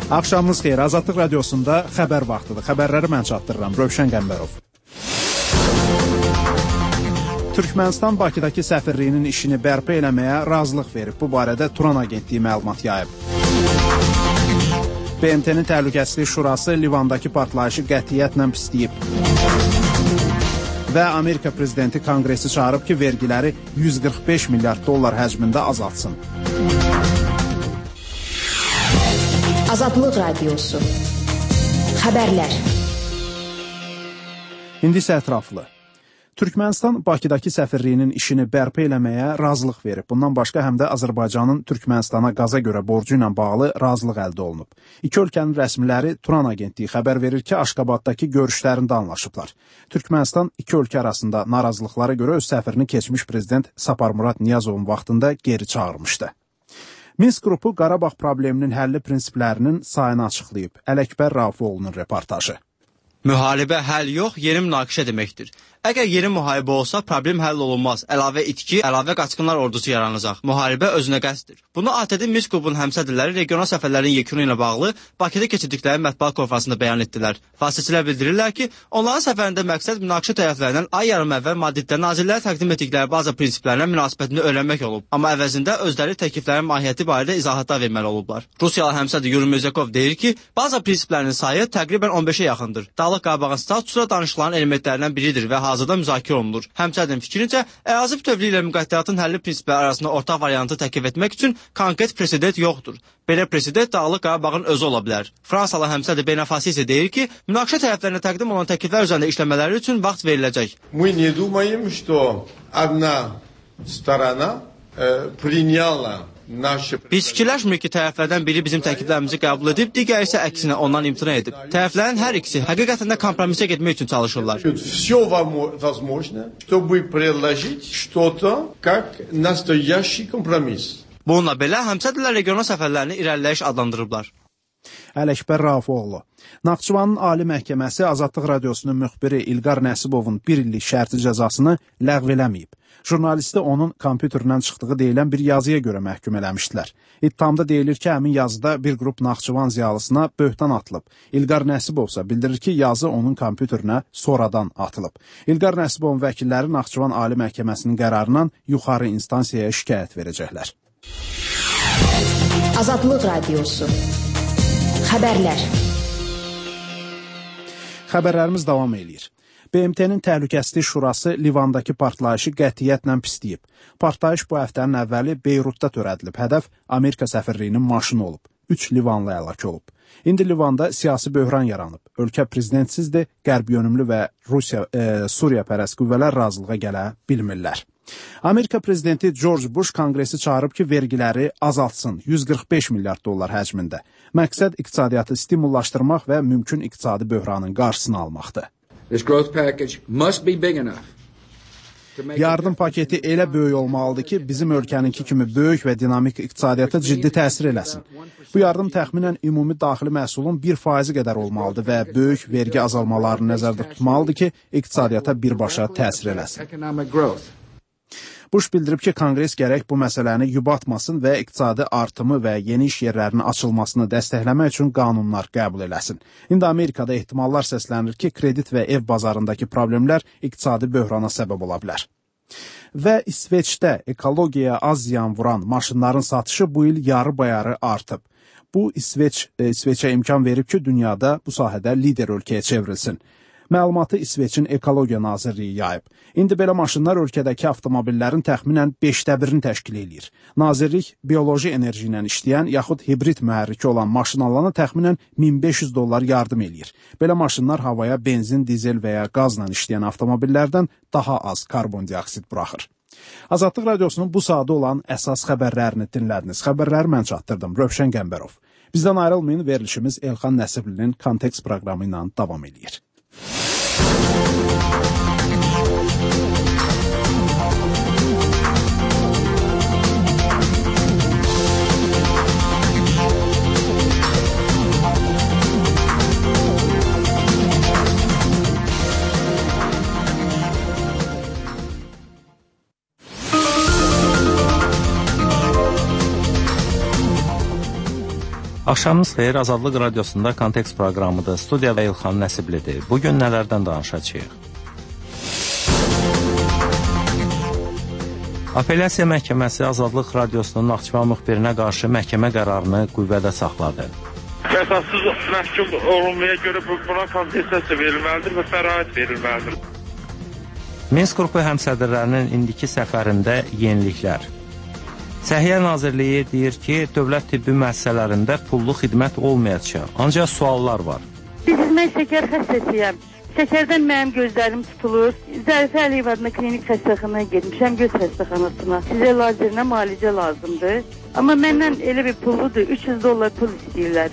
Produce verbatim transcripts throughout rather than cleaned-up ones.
Axşamınız xeyir. Azadlıq radiosunda xəbər vaxtıdır. Xəbərləri mən çatdırıram. Rövşən Qəmbərov. Türkmənistan Bakıdakı səfirliyinin işini bərpa eləməyə razılıq verib. Bu barədə Turan agentliyi məlumat yayıb. B M T-nin Təhlükəsizlik Şurası Livandakı partlayışı qətiyyətlə pisləyib. Və Amerika prezidenti konqresi çağırıb ki, vergiləri yüz qırx beş milyard dollar həcmində azaltsın. Azadlıq Radiosu. Xəbərlər. İndi isə ətraflı. Türkmənistan Bakıdakı səfirliyinin işini bərpa eləməyə razılıq verib. Bundan başqa həm də Azərbaycanın Türkmənistana qaza görə borcu ilə bağlı razılıq əldə olunub. İki ölkənin rəsmiləri Turan agentliyi xəbər verir ki, Aşqabaddakı görüşlərində anlaşıblar. Türkmənistan iki ölkə arasında narazılıqlara görə öz səfirini keçmiş prezident Saparmurat Niyazovun vaxtında geri çağırmışdı. Minsk qrupu Qarabağ probleminin həlli prinsiplərinin sayını açıqlayıb. Ələkbər Rafiqoğlu'nun reportajı. Müharibə həll yox, yeni münaqişə deməkdir. Əgər yeni müharibə olsa, problem həll olunmaz. Əlavə itki, əlavə qaçqınlar ordusu yaranacaq. Müharibə özünə qəsddir. Bunu A T D Minsk qrupunun həmsədrləri regional səfərlərin yekunu ilə bağlı Bakıda keçirdikləri mətbuat konfransında bəyan etdilər. Vasitəçilər bildirirlər ki, onların səfərində məqsəd münaqişə tərəflərindən ay yarım əvvəl Madriddə nazirlərə təqdim etdikləri bazı prinsiplərinə münasibətini öyrənmək olub. Amma əvəzində özləri təkliflərin mahiyyəti barədə izahatlar verməli olublar. Rusiyalı həmsədr Yuri Mezekov deyir ki, bazı prinsiplərinin sayı təqribən on beşə yaxındır. Dağlıq Qarabağın statusuna danışılan elementlərindən biridir və hazırda müzakirə olunur. Həmsədrin fikrincə, ərazi bütövlüyü ilə müqəddəratın həlli prinsipləri arasında ortaq variantı təklif etmək üçün konkret presedent yoxdur. Belə presedent Dağlıq Qarabağın özü ola bilər. Fransalı həmsədr Benafasi isə deyir ki, münaqişə tərəflərinə təqdim olan təkliflər üzərində işləmələri üçün vaxt veriləcək. Мы не думаем, что одна сторона приняла Biz fikirləşmirik ki, tərəflərdən biri bizim təkliflərimizi qəbul edib, digəri isə əksinə ondan imtina edib. Tərəflərin hər ikisi həqiqətən də kompromisə getmək üçün çalışırlar. Все возможно, чтобы предложить что-то как настоящий компромисс. Bununla belə həmsədrlər regional səfərlərini irəliləyiş adlandırıblar. Ələkbər Rafiqoğlu. Naxçıvanın Ali Məhkəməsi Azadlıq Radiosunun müxbiri İlqar Nəsibovun bir illik şərti cəzasını ləğv eləməyib. Jurnalisti onun kompüterindən çıxdığı deyilən bir yazıya görə məhkum eləmişdilər. İttihamda deyilir ki, həmin yazıda bir qrup Naxçıvan ziyalısına böhtan atılıb. İlqar Nəsibov isə bildirir ki, yazı onun kompüterinə sonradan atılıb. İlqar Nəsibovun vəkilləri Naxçıvan Ali Məhkəməsinin qərarından yuxarı instansiyaya şikayət verəcəklər. Azadlıq Radiosu. Xəbərlər. Xəbərlərimiz davam eləyir. B M T-nin Təhlükəsizlik Şurası Livandakı partlayışı qətiyyətlə pisləyib. Partlayış bu həftənin əvvəli Beyrutda törədilib. Hədəf Amerika səfirliyinin maşını olub. Üç Livanlı həlak olub. İndi Livanda siyasi böhran yaranıb. Ölkə prezidentsizdir, qərb yönümlü və Rusiya, e, Suriya pərəst qüvvələr razılığa gələ bilmirlər. Amerika prezidenti George Bush konqresi çağırıb ki, vergiləri azaltsın yüz qırx beş milyard dollar həcmində. Məqsəd iqtisadiyyatı stimullaşdırmaq və mümkün iqtisadi böhranın qarşısını almaqdır. This growth package must be big enough. Yardım paketi elə böyük olmalıdır ki, bizim ölkəninki kimi böyük və dinamik iqtisadiyyata ciddi təsir eləsin. Bu yardım təxminən ümumi daxili məhsulun bir faizi qədər olmalıdır və böyük vergi azalmalarını nəzərdə tutmalıdır ki, iqtisadiyyata birbaşa təsir eləsin. Bush bildirib ki, Konqres gərək bu məsələni yubatmasın və iqtisadi artımı və yeni iş yerlərinin açılmasını dəstəkləmək üçün qanunlar qəbul eləsin. İndi Amerikada ehtimallar səslənir ki, kredit və ev bazarındakı problemlər iqtisadi böhrana səbəb ola bilər. Və İsveçdə ekologiyaya az ziyan vuran maşınların satışı bu il yarı bayarı artıb. Bu İsveç, İsveçə imkan verib ki, dünyada bu sahədə lider ölkəyə çevrilsin. Məlumatı İsveçin Ekologiya Nazirliyi yayıb. İndi belə maşınlar ölkədəki avtomobillərin təxminən beşdə birini təşkil edir. Nazirlik bioloji enerji ilə işləyən yaxud hibrid mühərriki olan maşın alana təxminən min beş yüz dollar yardım eləyir. Belə maşınlar havaya benzin, dizel və ya qazla işləyən avtomobillərdən daha az karbon dioksid buraxır. Azadlıq Radiosunun bu saatda olan əsas xəbərlərini dinlədiniz. Xəbərləri mən çatdırdım. Rövşən Qəmbərov. Bizdən ayrılmayın, verilişimiz Elxan Nəsiblinin Kontekst proqramı ilə davam edir. Axşamınız xeyir, Azadlıq Radiosunda Kontekst proqramıdır. Studiyada İlxan Nəsiblidir. Bugün nələrdən danışacağıq? Apellyasiya məhkəməsi Azadlıq Radiosunun Naxçıvan müxbirinə qarşı məhkəmə qərarını qüvvədə saxladı. Əsassız məhkum olunmaya görə buna kompensasiya verilməlidir və bəraət verilməlidir. Minsk qrupu həmsədrlərinin indiki səfərində yeniliklər. Səhiyyə Nazirliyi deyir ki, dövlət tibbi müəssisələrində pullu xidmət olmayacaq. Ancaq suallar var. Biz mən şəkər xəstəsiyəm. Şəkərdən mənim gözlərim tutulur. Zərifə Əliyev adına klinik xəstəxanaya getmişəm, göz xəstəxanasına. Sizə lazerinə müalicə lazımdır. Amma məndən elə bir pulludur, üç yüz dollar pul istəyirlər.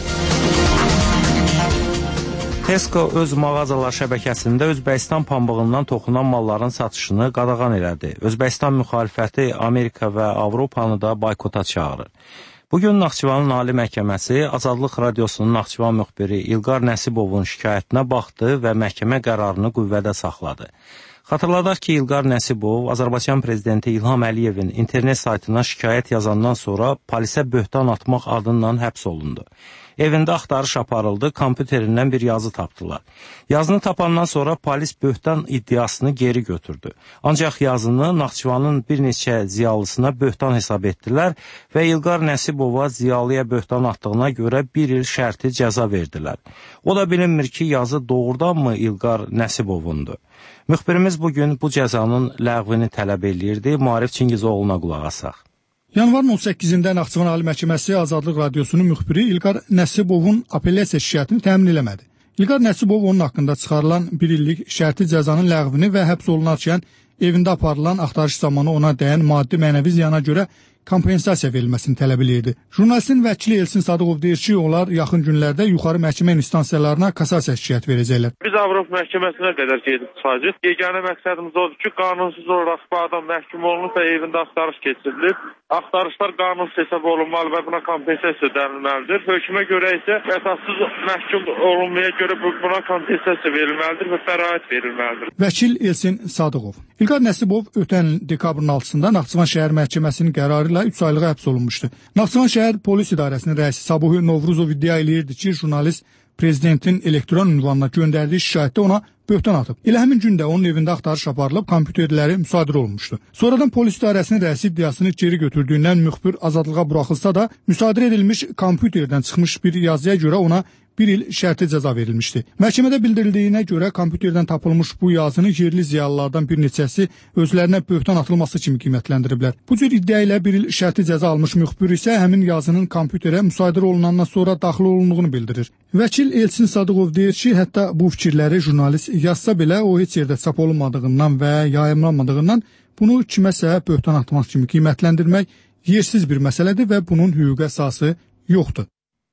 Tesco öz mağazalar şəbəkəsində Özbəkistan pambığından toxunan malların satışını qadağan elədi. Özbəkistan müxalifəti Amerika və Avropanı da boykota çağırır. Bugün Naxçıvanın Ali Məhkəməsi Azadlıq Radiosunun Naxçıvan müxbiri İlqar Nəsibovun şikayətinə baxdı və məhkəmə qərarını qüvvədə saxladı. Xatırladaq ki, İlqar Nəsibov Azərbaycan prezidenti İlham Əliyevin internet saytına şikayət yazandan sonra polisə böhtan atmaq adından həbs olundu. Evində axtarış aparıldı, kompüterindən bir yazı tapdılar. Yazını tapandan sonra polis böhtan iddiasını geri götürdü. Ancaq yazını Naxçıvanın bir neçə ziyalısına böhtan hesab etdilər və İlqar Nəsibova ziyalıya böhtan atdığına görə bir il şərti cəza verdilər. O da bilinmir ki, yazı doğrudanmı İlqar Nəsibovundur. Müxbirimiz bugün bu cəzanın ləğvini tələb eləyirdi. Maarif Çingizoğlu'na qulaq asaq. Yanvarın on səkkizində Naxçıvan Ali Məhkəməsi Azadlıq Radiosunun müxbiri İlqar Nəsibovun apellyasiya şikayətini təmin eləmədi. İlqar Nəsibov onun haqqında çıxarılan bir illik şərti cəzanın ləğvini və həbs olunarkən evində aparılan axtarış zamanı ona dəyən maddi mənəvi ziyana görə kompensasiya verilməsini tələb edirdi. Jurnalistin vəkili Elsin Sadıqov deyir ki, onlar yaxın günlərdə yuxarı məhkəmə instansiyalarına kassasiya şikayət verəcəklər. Biz Avropa məhkəməsinə qədər gedib çıxacağıq. Yeganə məqsədimiz odur ki, qanunsuz olaraq bu adam məhkum olunub və evində axtarış keçirilir. Axtarışlar qanunsuz hesab olunmalı və buna kompensasiya ödənilməlidir. Hökmə görə isə əsassız məhkum olunmaya görə buna kompensasiya verilməlidir və bəraət verilməlidir. Vəkil Elsin Sadıqov. İlqar Nəsibov ötən dekabrın altısında Naxçıvan şəhər məhkəməsinin qərarı ilə üç aylığa həbs olunmuşdu. Naxçıvan şəhər polis idarəsinin rəisi Sabuhi Novruzov iddia eləyirdi ki, jurnalist prezidentin elektron ünvanına göndərdiyi şikayətdə ona böhtan atıb. Elə həmin gündə onun evində axtarış aparılıb, kompüterləri müsadirə olunmuşdu. Sonradan polis idarəsinin rəisi iddiasını geri götürdüyündən müxbir azadlığa buraxılsa da, müsadirə edilmiş kompüterdən çıxmış bir yazıya görə ona bir il şərti cəza verilmişdi. Məhkəmədə bildirildiyinə görə kompüterdən tapılmış bu yazını yerli ziyalılardan bir neçəsi özlərinə böhtan atılması kimi qiymətləndiriblər. Bu cür iddia ilə bir il şərti cəza almış müxbir isə həmin yazının kompüterə müsadirə olunandan sonra daxil olunduğunu bildirir. Vəkil Elsin Sadıqov deyir ki, hətta bu fikirləri jurnalist yazsa belə o heç yerdə çap olunmadığından və yayımlanmadığından bunu kiməsə böhtan atmaq kimi qiymətləndirmək yersiz bir məsələdir və bunun hüquqi əsası yoxdur.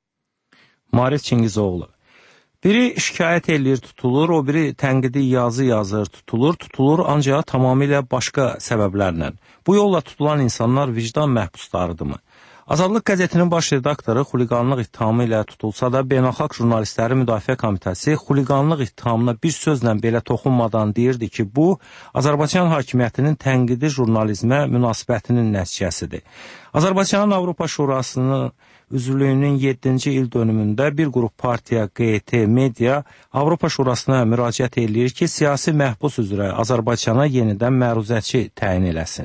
Maarif Çingizoğlu. Biri şikayət eləyir, tutulur, o biri tənqidi yazı yazır, tutulur, tutulur, ancaq tamamilə başqa səbəblərlə. Bu yolla tutulan insanlar vicdan məhbuslarıdırmı? Azadlıq qəzetinin baş redaktoru xuliqanlıq ittihamı ilə tutulsa da, Beynəlxalq Jurnalistləri Müdafiə Komitəsi xuliqanlıq ittihamına bir sözlə belə toxunmadan deyirdi ki, bu, Azərbaycan hakimiyyətinin tənqidi jurnalizmə münasibətinin nəticəsidir. Azərbaycanın Avropa Şurasının üzvlüyünün yeddinci il dönümündə bir qrup partiya Q T Media Avropa Şurasına müraciət eləyir ki, siyasi məhbus üzrə Azərbaycana yenidən məruzəçi təyin eləsin.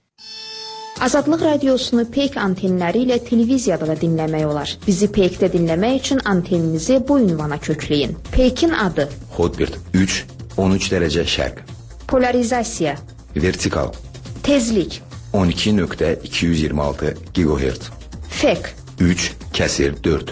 Azadlıq radiosunu Peyk antenləri ilə televiziyada da dinləmək olar. Bizi Peykdə dinləmək üçün anteninizi bu ünvana kökləyin. Peykin adı: Hotbird üç on üç dərəcə şərq. Polarizasiya: Vertikal. Tezlik: on iki nöqtə iki yüz iyirmi altı gigahertz. Fek: üç kəsir dörd.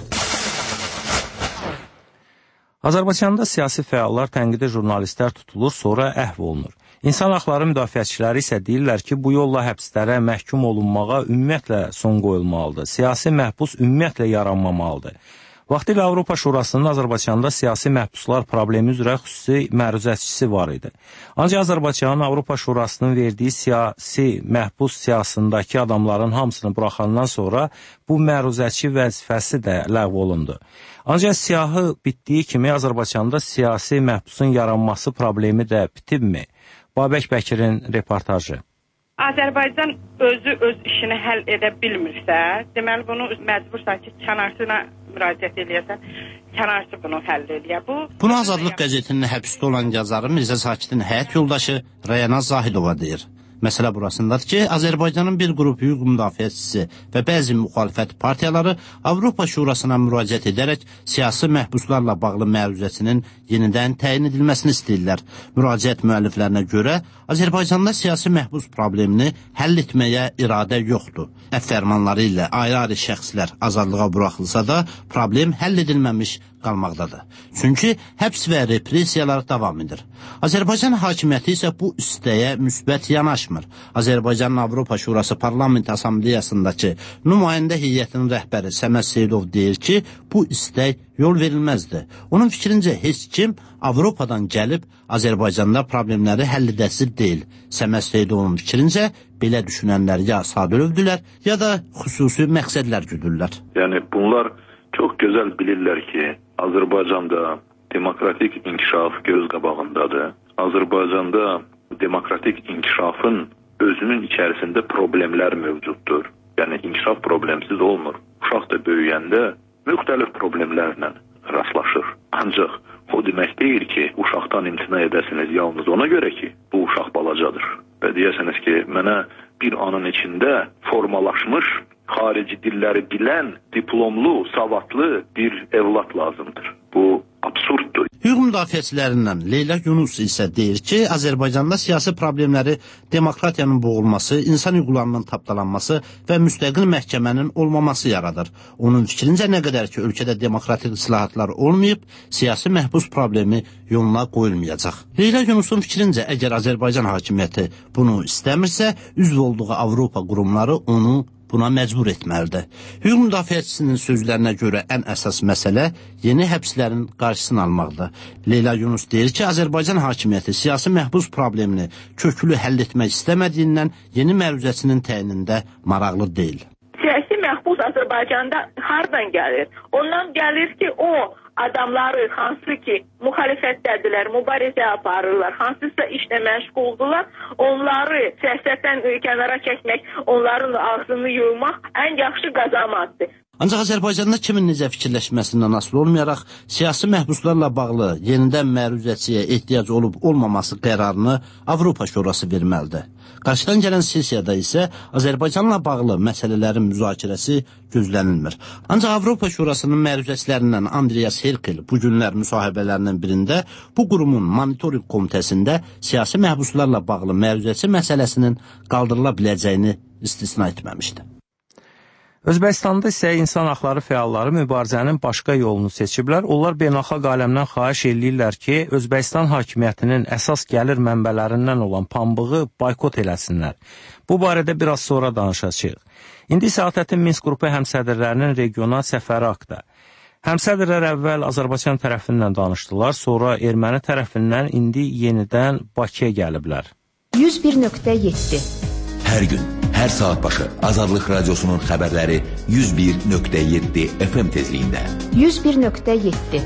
Azərbaycanda siyasi fəallar, tənqidi jurnalistlər tutulur, sonra əhv olunur. İnsan haqları müdafiəçiləri isə deyirlər ki, bu yolla həbslərə məhkum olunmağa ümumiyyətlə son qoyulmalıdır. Siyasi məhbus ümumiyyətlə yaranmamalıdır. Vaxtilə Avropa Şurasının Azərbaycanda siyasi məhbuslar problemi üzrə xüsusi məruzəçisi var idi. Ancaq Azərbaycanın Avropa Şurasının verdiyi siyasi məhbus siyasındakı adamların hamısını buraxandan sonra bu məruzəçi vəzifəsi də ləğv olundu. Ancaq siyahı bitdiyi kimi Azərbaycanda siyasi məhbusun yaranması problemi də bitibmi? Babək Bəkirin reportajı. Azərbaycan özü öz işini həll edə bilmirsə, deməli bunu məcbursan ki, kənarçına müraciət eləyəsən, kənarçı bunu həll eləyər. Bu Bunu Azadlıq qəzetinin həbsdə olan yazarı Mirzə Sakitin həyat yoldaşı Rəyana Zahidova deyir. Məsələ burasındadır ki, Azərbaycanın bir qrup hüquq müdafiəçisi və bəzi müxalifət partiyaları Avropa Şurasına müraciət edərək siyasi məhbuslarla bağlı məruzəsinin yenidən təyin edilməsini istəyirlər. Müraciət müəlliflərinə görə Azərbaycanda siyasi məhbus problemini həll etməyə iradə yoxdur. Əf fərmanları ilə ayrı-ayrı şəxslər azadlığa buraxılsa da problem həll edilməmiş qalmaqdadır. Çünki həbs və repressiyalar davam edir. Azərbaycan hakimiyyəti isə bu istəyə müsbət yanaşmır. Azərbaycanın Avropa Şurası Parlament Assambleyasındakı nümayəndə heyətinin rəhbəri Səməd Seydov deyir ki, bu istək yol verilməzdir. Onun fikrincə heç kim Avropadan gəlib Azərbaycanda problemləri həll edəsi deyil. Səməd Seydovun fikrincə belə düşünənlər ya sadəlövdülər, ya da xüsusi məqsədlər güdürlər. Yəni bunlar çox gözəl bilirlər ki, Azərbaycanda demokratik inkişaf göz qabağındadır. Azərbaycanda demokratik inkişafın özünün içərisində problemlər mövcuddur. Yəni inkişaf problemsiz olmur. Uşaq da böyüyəndə müxtəlif problemlərlə rastlaşır. Ancaq o demək deyil ki, uşaqdan imtina edəsiniz yalnız ona görə ki, bu uşaq balacadır. Və deyəsiniz ki, mənə bir anın içində formalaşmış, xarici dilləri bilən, diplomlu, savadlı bir evlat lazımdır. Bu absurddur. Hüquq müdafiəçilərindən Leyla Yunus isə deyir ki, Azərbaycanda siyasi problemləri demokratiyanın boğulması, insan hüquqlarının tapdalanması və müstəqil məhkəmənin olmaması yaradır. Onun fikrincə nə qədər ki, ölkədə demokratik islahatlar olmayıb, siyasi məhbus problemi yoluna qoyulmayacaq. Leyla Yunusun fikrincə, əgər Azərbaycan hakimiyyəti bunu istəmirsə, üzv olduğu Avropa qurumları onu buna məcbur etməlidir. Hüquq müdafiəçisinin sözlərinə görə ən əsas məsələ yeni həbslərin qarşısını almaqdır. Leyla Yunus deyir ki, Azərbaycan hakimiyyəti siyasi məhbus problemini köklü həll etmək istəmədiyindən yeni məruzəsinin təyinində maraqlı deyil. Siyasi məhbus Azərbaycanda hardan gəlir? Ondan gəlir ki, o adamları hansı ki müxalifətdədirlər, mübarizə aparırlar, hansısa işlə məşğuldular, onları siyasətdən kənara çəkmək, onların ağzını yuymaq ən yaxşı qazanmadır. Ancaq Azərbaycanda kimin necə fikirləşməsindən asılı olmayaraq, siyasi məhbuslarla bağlı yenidən məruzəçiyə ehtiyac olub-olmaması qərarını Avropa Şurası verməlidir. Qarşıdan gələn sessiyada isə Azərbaycanla bağlı məsələlərin müzakirəsi gözlənilmir. Ancaq Avropa Şurasının məruzəçilərindən Andreas Herkel bu günlər müsahibələrinin birində bu qurumun monitoring komitəsində siyasi məhbuslarla bağlı məruzəçi məsələsinin qaldırıla biləcəyini istisna etməmişdi. Özbəkistanda isə insan haqları fəalları mübarizənin başqa yolunu seçiblər. Onlar beynəlxalq aləmdən xahiş eləyirlər ki, Özbəkistan hakimiyyətinin əsas gəlir mənbələrindən olan pambığı boykot eləsinlər. Bu barədə biraz sonra danışacağıq. İndi isə ATƏT-in Minsk qrupu həmsədrlərinin regional səfəri haqda. Həmsədrlər əvvəl Azərbaycan tərəfindən danışdılar, sonra erməni tərəfindən indi yenidən Bakıya gəliblər. yüz bir nöqtə yeddi Hər gün, hər saat başı Azadlıq Radiosunun xəbərləri yüz bir nöqtə yeddi F M tezliyində. yüz bir nöqtə yeddi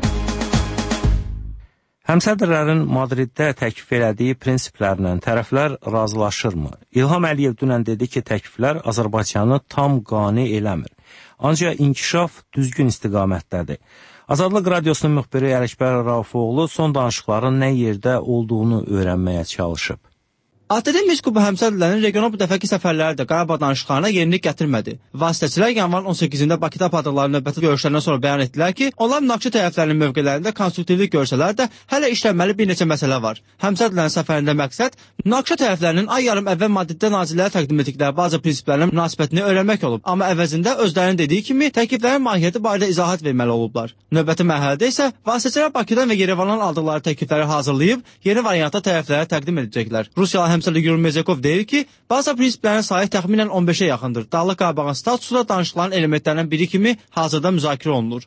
Həmsədrlərin Madriddə təklif elədiyi prinsiplərlə tərəflər razılaşırmı? İlham Əliyev dünən dedi ki, təkliflər Azərbaycanı tam qane eləmir. Ancaq inkişaf düzgün istiqamətdədir. Azadlıq Radiosunun müxbiri Ələkbər Raufoğlu son danışıqların nə yerdə olduğunu öyrənməyə çalışıb. ATƏT-in Minsk qrupu həmsədrlərinin regional bu dəfəki səfərləri də Qarabağ danışıqlarına yenilik gətirmədi. Vasitəçilər yanvarın on səkkizində Bakıda apardıqları növbəti görüşlərindən sonra bəyan etdilər ki, onlar münaqişə tərəflərinin mövqelərində konstruktivlik görsələr də hələ işlənməli bir neçə məsələ var. Həmsədrlərin səfərində məqsəd münaqişə tərəflərinin ay yarım əvvəl Madriddə nazirlərə təqdim etdikləri bazı prinsiplərinin münasibətini öyrənmək olub, amma əvəzində özlərinin dediyi kimi təkliflərin mahiyyəti barədə izahat verməli olublar. Növbəti mərhələdə isə vasitəçilər Bakıdan və Yerevandan aldıqları təklifləri hazırlayıb yeni variantda tərəflərə təqdim edəcəklər. Rusiyalı həmsədr Yuri Mezekov deyir ki, bazı prinsiplərin sayı təxminən on beşə yaxındır. Dağlıq Qarabağın statusu da danışılan elementlərindən biri kimi hazırda müzakirə olunur.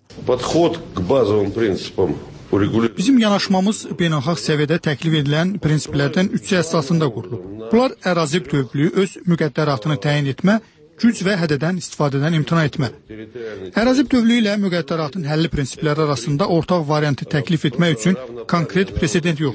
Bizim yanaşmamız beynəlxalq səviyyədə təklif edilən prinsiplərdən üçü əsasında qurulub. Bunlar ərazi bütövlüyü, öz müqəddəratını təyin etmə, güc və hədədən istifadədən imtina etmə. Ərazi bütövlüyü ilə müqəddəratın həlli prinsipləri arasında ortaq variantı təklif etmək üçün konkret presedent yoxdur.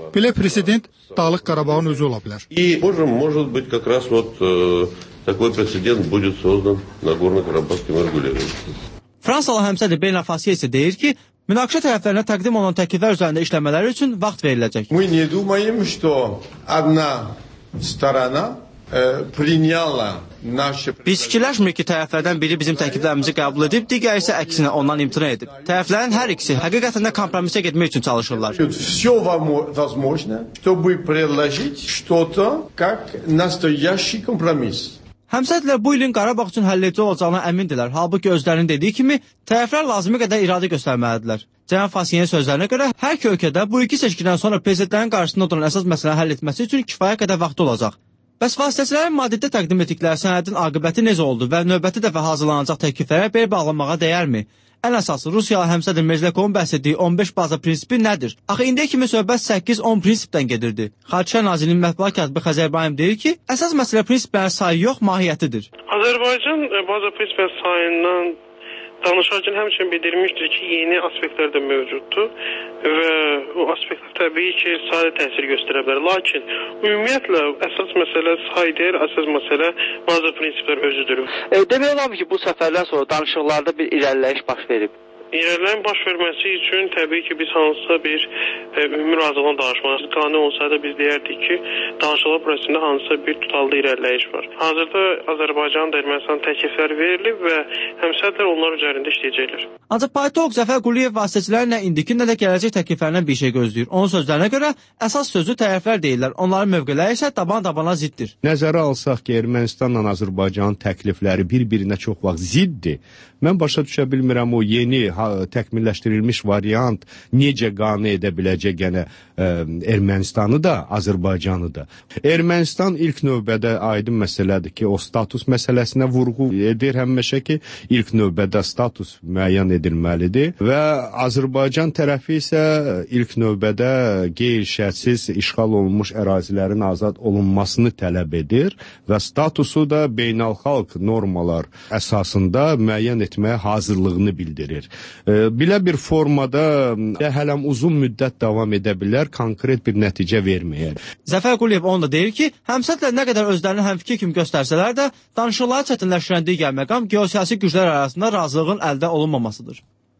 Belə president Dağlıq Qarabağın özü ola bilər. И можем, может быть, как раз вот э, такой прецедент будет создан на Горно-Карабахском регулировании. Fransalı həmsədr Beynəlxalq isə deyir ki, münaqişə tərəflərinə təqdim olunan təkliflər üzərində işləmələri üçün vaxt veriləcək. Мы не думаем, что одна сторона э, приняла наши... Biz fikirləşmirik ki, tərəflərdən biri bizim təkliflərimizi qəbul edib, digəri isə əksinə ondan imtina edib. Tərəflərin hər ikisi həqiqətən də kompromisə getmək üçün çalışırlar. Все возможно, чтобы предложить что-то как настоящий компромисс. Həmsədlər bu ilin Qarabağ üçün həlledici olacağına əmindirlər. Halbuki özlərinin dediyi kimi, tərəflər lazımi qədər iradə göstərməlidirlər. Cənab Fasiyenin sözlərinə görə, hər iki ölkədə bu iki seçkidən sonra prezidentlərin qarşısında duran əsas məsələni həll etməsi üçün kifayət qədər vaxt olacaq. Bəs vasitəçilərin maddedə təqdim etdikləri sənədin aqibəti necə oldu və növbəti dəfə hazırlanacaq təkliflərə bel bağlamağa dəyərmi? Ən əsası, Rusiyalı həmsədr Mezlekovun bəhs etdiyi on beş baza prinsipi nədir? Axı indiyə kimi söhbət səkkiz on prinsipdən gedirdi. Xarici Nazirliyinin mətbuat katibi Xəzər İbrahim deyir ki, əsas məsələ prinsiplərin sayı yox, mahiyyətidir. Azərbaycan baza prinsiplərin sayından danışarkən həmçinin bildirmişdir ki, yeni aspektlər də mövcuddur və o aspektlər təbii ki, sadə təsir göstərə bilər. Lakin ümumiyyətlə əsas məsələ say deyil, əsas məsələ baza prinsiplər özüdür. E, demək olar ki, bu səfərdən sonra danışıqlarda bir irəliləyiş baş verib. İrəliləyin baş verməsi üçün təbii ki, biz hansısa bir e, ümumi razılığın danışmalıyıq. Qanuni olsaydı biz deyərdik ki, danışıqlar prosesində hansısa bir tutallı irəliləyiş var. Hazırda Azərbaycan da Ermənistan təkliflər verilib və həmsədlər onlar üzərində işləyəcəklər. Ancaq politolog Zəfər Quliyev vasitəçilərin nə indiki, nə də gələcək təkliflərindən bir şey gözləyir. Onun sözlərinə görə əsas sözü tərəflər deyirlər. Onların mövqeləri isə taban-tabana ziddir. Nəzərə alsaq ki, Ermənistanla Azərbaycanın təklifləri bir-birinə çox vaxt ziddir. Mən başa düşə bilmirəm o yeni təkmilləşdirilmiş variant necə qane edə biləcək gənə ə, Ermənistanı da, Azərbaycanı da. Ermənistan ilk növbədə aydın məsələdir ki, o status məsələsinə vurğu edir həmişə ki, ilk növbədə status müəyyən edilməlidir və Azərbaycan tərəfi isə ilk növbədə qeyri-şərtsiz işğal olunmuş ərazilərin azad olunmasını tələb edir və statusu da beynəlxalq normalar əsasında müəyyən etməyə hazırlığını bildirir. Belə bir formada hələm uzun müddət davam edə bilər, konkret bir nəticə verməyər. Zəfər Quliyev onu da deyir ki, həmsədlər nə qədər özlərini həmfikir kimi göstərsələr də, danışıqları çətinləşdirən digər məqam geosiyasi güclər arasında razılığın əldə olunmamasıdır.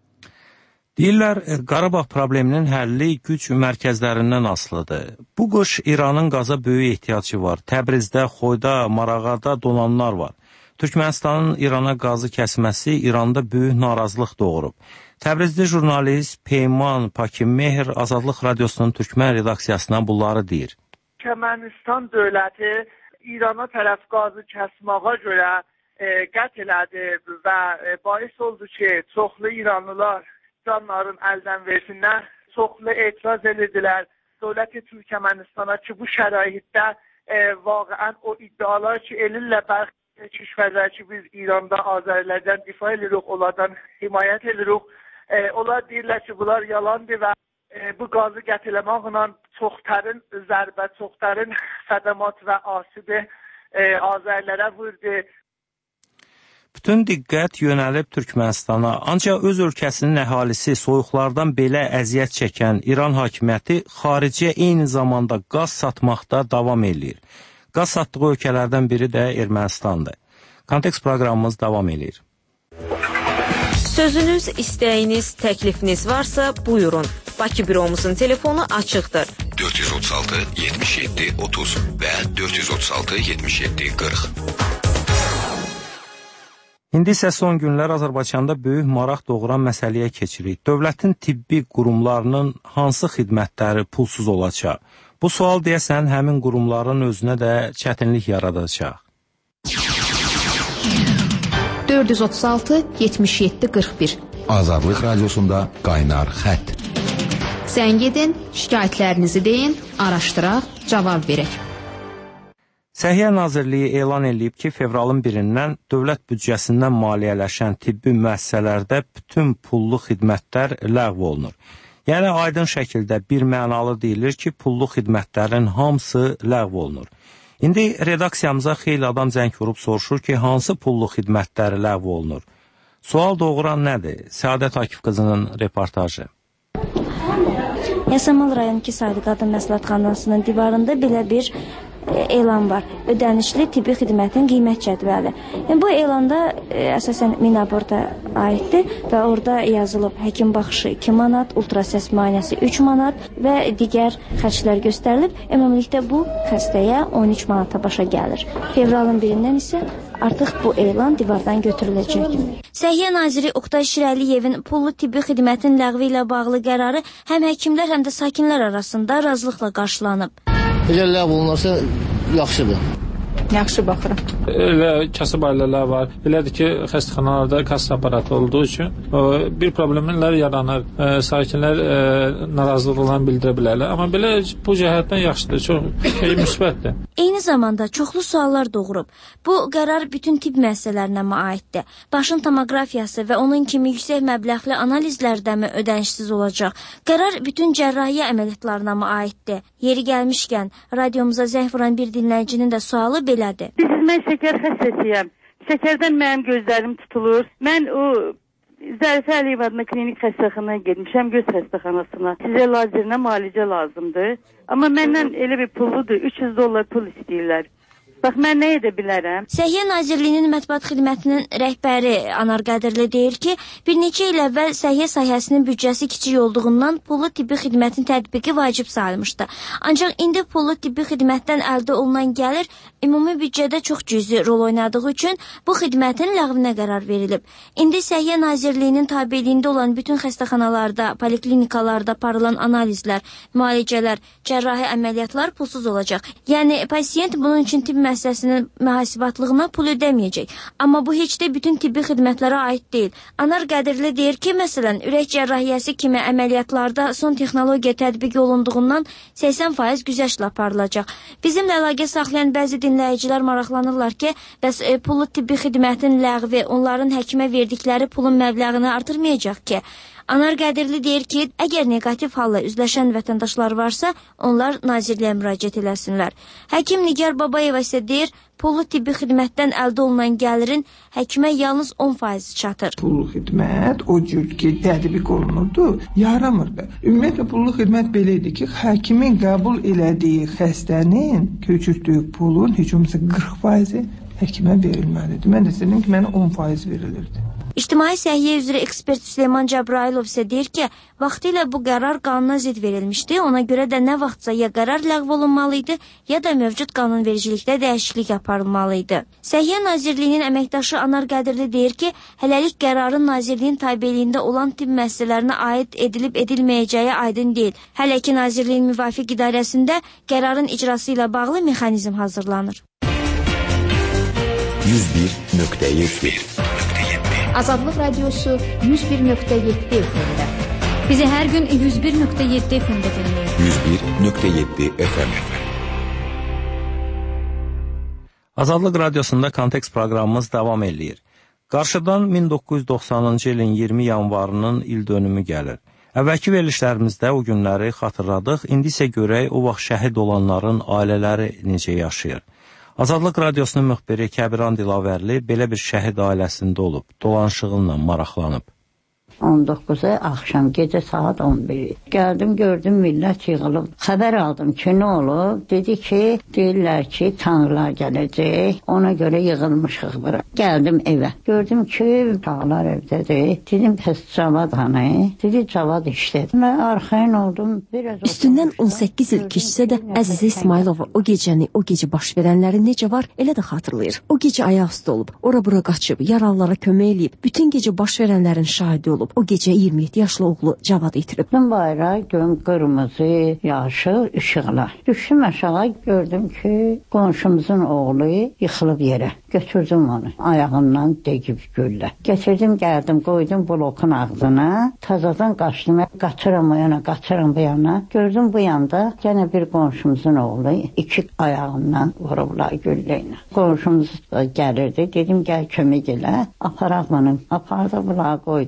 Deyirlər, Qarabağ probleminin həlli güc mərkəzlərindən asılıdır. Bu qış İranın qaza böyük ehtiyacı var. Təbrizdə, Xoyda, Marağada donanlar var. Türkmənistanın İrana qazı kəsməsi İranda böyük narazılıq doğurub. Təbrizli jurnalist Peyman Pakimehr Azadlıq Radiosunun Türkmən redaksiyasına bunları deyir. Türkmənistan dövləti İrana tərəf qazı kəsməyə görə e, qət elədi və e, bahis oldu ki, çoxlu İranlılar canların əldən versinlər, çoxlu etiraz edirdilər dövləti Türkmənistana ki, bu şəraitdə e, vaqəən o iddialar ki, elillə bərx kişvərlər ki, biz İranda Azərilərdən difa edirik, onlardan himayət edirik. E, onlar deyirlər ki, bunlar yalandır və e, bu qazı gətirləməklə çoxtərin zərbə, çoxtərin xədəmat və asibi e, Azərilərə vurdu. Bütün diqqət yönəlib Türkmənistana, ancaq öz ölkəsinin əhalisi soyuqlardan belə əziyyət çəkən İran hakimiyyəti xariciyə eyni zamanda qaz satmaqda davam edir. Qaz satdığı ölkələrdən biri də Ermənistandır. Kontekst proqramımız davam edir. Sözünüz, istəyiniz, təklifiniz varsa buyurun. Bakı büromuzun telefonu açıqdır. dörd yüz otuz altı yetmiş yeddi otuz və dörd yüz otuz altı yetmiş yeddi qırx. İndi isə son günlər Azərbaycanda böyük maraq doğuran məsələyə keçirik. Dövlətin tibbi qurumlarının hansı xidmətləri pulsuz olacaq? Bu sual deyəsən həmin qurumların özünə də çətinlik yaradacaq. dörd yüz otuz altı yetmiş yeddi qırx bir Azadlıq Radiosunda qaynar xətt. Zəng edin, şikayətlərinizi deyin, araşdıraq, cavab verək. Səhiyyə Nazirliyi elan edib ki, fevralın birindən dövlət büdcəsindən maliyyələşən tibbi müəssisələrdə bütün pullu xidmətlər ləğv olunur. Yəni, aydın şəkildə bir mənalı deyilir ki, pullu xidmətlərin hamısı ləğv olunur. İndi redaksiyamıza xeyli adam zəng vurub soruşur ki, hansı pullu xidmətləri ləğv olunur? Sual doğuran nədir? Səadət Akif qızının reportajı. Yasamal rayon iki saylı qadın məsləhətxanasının divarında belə bir elan var. Ödənişli tibbi xidmətin qiymət cədvəli. Yəni, bu elanda e, əsasən Minaborda aiddir və orada yazılıb həkim baxışı iki manat, ultrasəs müayinəsi üç manat və digər xərclər göstərilib. Ümumilikdə bu xəstəyə on üç manata başa gəlir. Fevralın birindən isə artıq bu elan divardan götürüləcək. Səhiyyə naziri Oqtay Şirəliyevin pullu tibbi xidmətin ləğvi ilə bağlı qərarı həm həkimlər, həm də sakinlər arasında razılıqla qarşılanıb. Əgər ləğv olunarsa, yaxşıdır. Yaxşı baxıram. Elə kasıb ailələr var. Elədir ki, xəstəxanalarda kassa aparatı olduğu üçün bir problemlər yaranır. E, sakinlər e, narazılıqlarını bildirə bilərlər. Amma belə bu cəhətdən yaxşıdır, çox şey müsbətdir. Eyni zamanda çoxlu suallar doğurub. Bu qərar bütün tibb müəssisələrinə mi aiddir? Başın tomoqrafiyası və onun kimi yüksək məbləğli analizlərdə mi ödənişsiz olacaq? Qərar bütün cərrahiyyə əməliyyatlarına mı aiddir? Yeri gəlmişkən, radiomuza zəng vuran bir dinləyicinin də sualı belədir. Biz mən şəkər xəstəsiyəm. Şəkərdən mənim gözlərim tutulur. Mən o Zərifə Əliyev adına klinik xəstəxanaya getmişəm, göz xəstəxanasına. Sizə lazerinə müalicə lazımdır. Amma məndən elə bir pulludur, üç yüz dollar pul istəyirlər. Bax, mən nə edə bilərəm? Səhiyyə Nazirliyinin mətbuat xidmətinin rəhbəri Anar Qədirli deyir ki, bir neçə il əvvəl səhiyyə sahəsinin büdcəsi kiçik olduğundan pullu tibbi xidmətin tətbiqi vacib sayılmışdı. Ancaq indi pullu tibbi xidmətdən əldə olunan gəlir ümumi büdcədə çox cüzi rol oynadığı üçün bu xidmətin ləğvinə qərar verilib. İndi Səhiyyə Nazirliyinin tabeliyində olan bütün xəstəxanalarda, poliklinikalarda aparılan analizlər, müalicələr, cərrahi əməliyyatlar pulsuz olacaq. Yəni, pasiyent bunun üçün tibb müəssisəsinin mühasibatlığına pul ödəməyəcək. Amma bu heç də bütün tibbi xidmətlərə aid deyil. Anar Qədirli deyir ki, məsələn, ürək cərrahiyyəsi kimi əməliyyatlarda son texnologiya tətbiq olunduğundan səksən faiz güzəştlə aparılacaq. Bizimlə əlaqə saxlayan bəzi dinləyicilər maraqlanırlar ki, bəs e, pullu tibbi xidmətin ləğvi onların həkimə verdikləri pulun məbləğini artırmayacaq ki? Anar Qədirli deyir ki, əgər negativ halla üzləşən vətəndaşlar varsa, onlar nazirliyə müraciət eləsinlər. Həkim Nigar Babayeva isə deyir, pullu tibbi xidmətdən əldə olunan gəlirin həkimə yalnız on faizi çatır. Pullu xidmət o cür ki, tətbiq olunurdu, yaramırdı. Ümumiyyətlə, pullu xidmət belə idi ki, həkimin qəbul elədiyi xəstənin köçürtdüyü pulun heç olmasa qırx faizi həkimə verilməlidir. Mən də istəyirəm ki, mənə on faiz verilirdi. İctimai Səhiyyə üzrə ekspert Süleyman Cəbrailov isə deyir ki, vaxtilə bu qərar qanuna zidd verilmişdi. Ona görə də nə vaxtsa ya qərar ləğv olunmalıydı, ya da mövcud qanunvericilikdə dəyişiklik aparılmalıydı. Səhiyyə Nazirliyinin əməkdaşı Anar Qədirli deyir ki, hələlik qərarın Nazirliyin tabeliyində olan tibb müəssisələrinə aid edilib edilməyəcəyi aydın deyil. Hələ ki, Nazirliyin müvafiq idarəsində qərarın icrası ilə bağlı mexanizm hazırlanır. yüz bir nöqtə yeddi Azadlıq Radiosu yüz bir nöqtə yeddi F M-də. Bizi hər gün yüz bir nöqtə yeddi F M-də dinləyin. yüz bir nöqtə yeddi F M. Azadlıq Radiosunda Kontekst proqramımız davam eləyir. Qarşıdan min doqquz yüz doxsanıncı ilin iyirmi yanvarının il dönümü gəlir. Əvvəlki verilişlərimizdə o günləri xatırladıq, indi isə görək o vaxt şəhid olanların ailələri necə yaşayır. Azadlıq Radiosunun müxbiri Kəbiran Dilavərli belə bir şəhid ailəsində olub, dolanışığınla maraqlanıb. on doqquzu axşam, gecə saat on bir. Gəldim, gördüm millət yığılıb. Xəbər aldım ki, nə olub? Dedi ki, deyirlər ki, tanrılar gələcək. Ona görə yığılmışıq bura. Gəldim evə. Gördüm ki, dağlar evdədir. Dedim, pəs Cavad hanı? Dedi, Cavad işlədir. Mən arxain oldum. Biraz Üstündən on səkkiz il keçsə də Əzizə İsmailova o gecəni, o gecə baş verənləri necə var, elə də xatırlayır. O gecə ayaq üstə olub, ora-bura qaçıb, yaralılara kömək eləyib, bütün gecə baş verənlərin şahidi olub. O gecə iyirmi yeddi yaşlı oğlu Cavad itirib. Düşdüm bayrağa, gördüm qırmızı, yaşıl işıqlar. Düşdüm aşağı, gördüm ki, qonşumuzun oğlu yıxılıb yerə. Götürdüm onu, ayağından degib güllə. Getirdim, gəldim, qoydum blokun ağzına. Tazadan qaçdım, qaçıram o yana, qaçıram bu yana. Gördüm bu yanda yenə bir qonşumuzun oğlu iki ayağından vurublar güllə ilə. Qonşumuz gəlirdi, dedim, gəl kömək elə. Aparaq bunu, apardı bulağa qoyduq blok.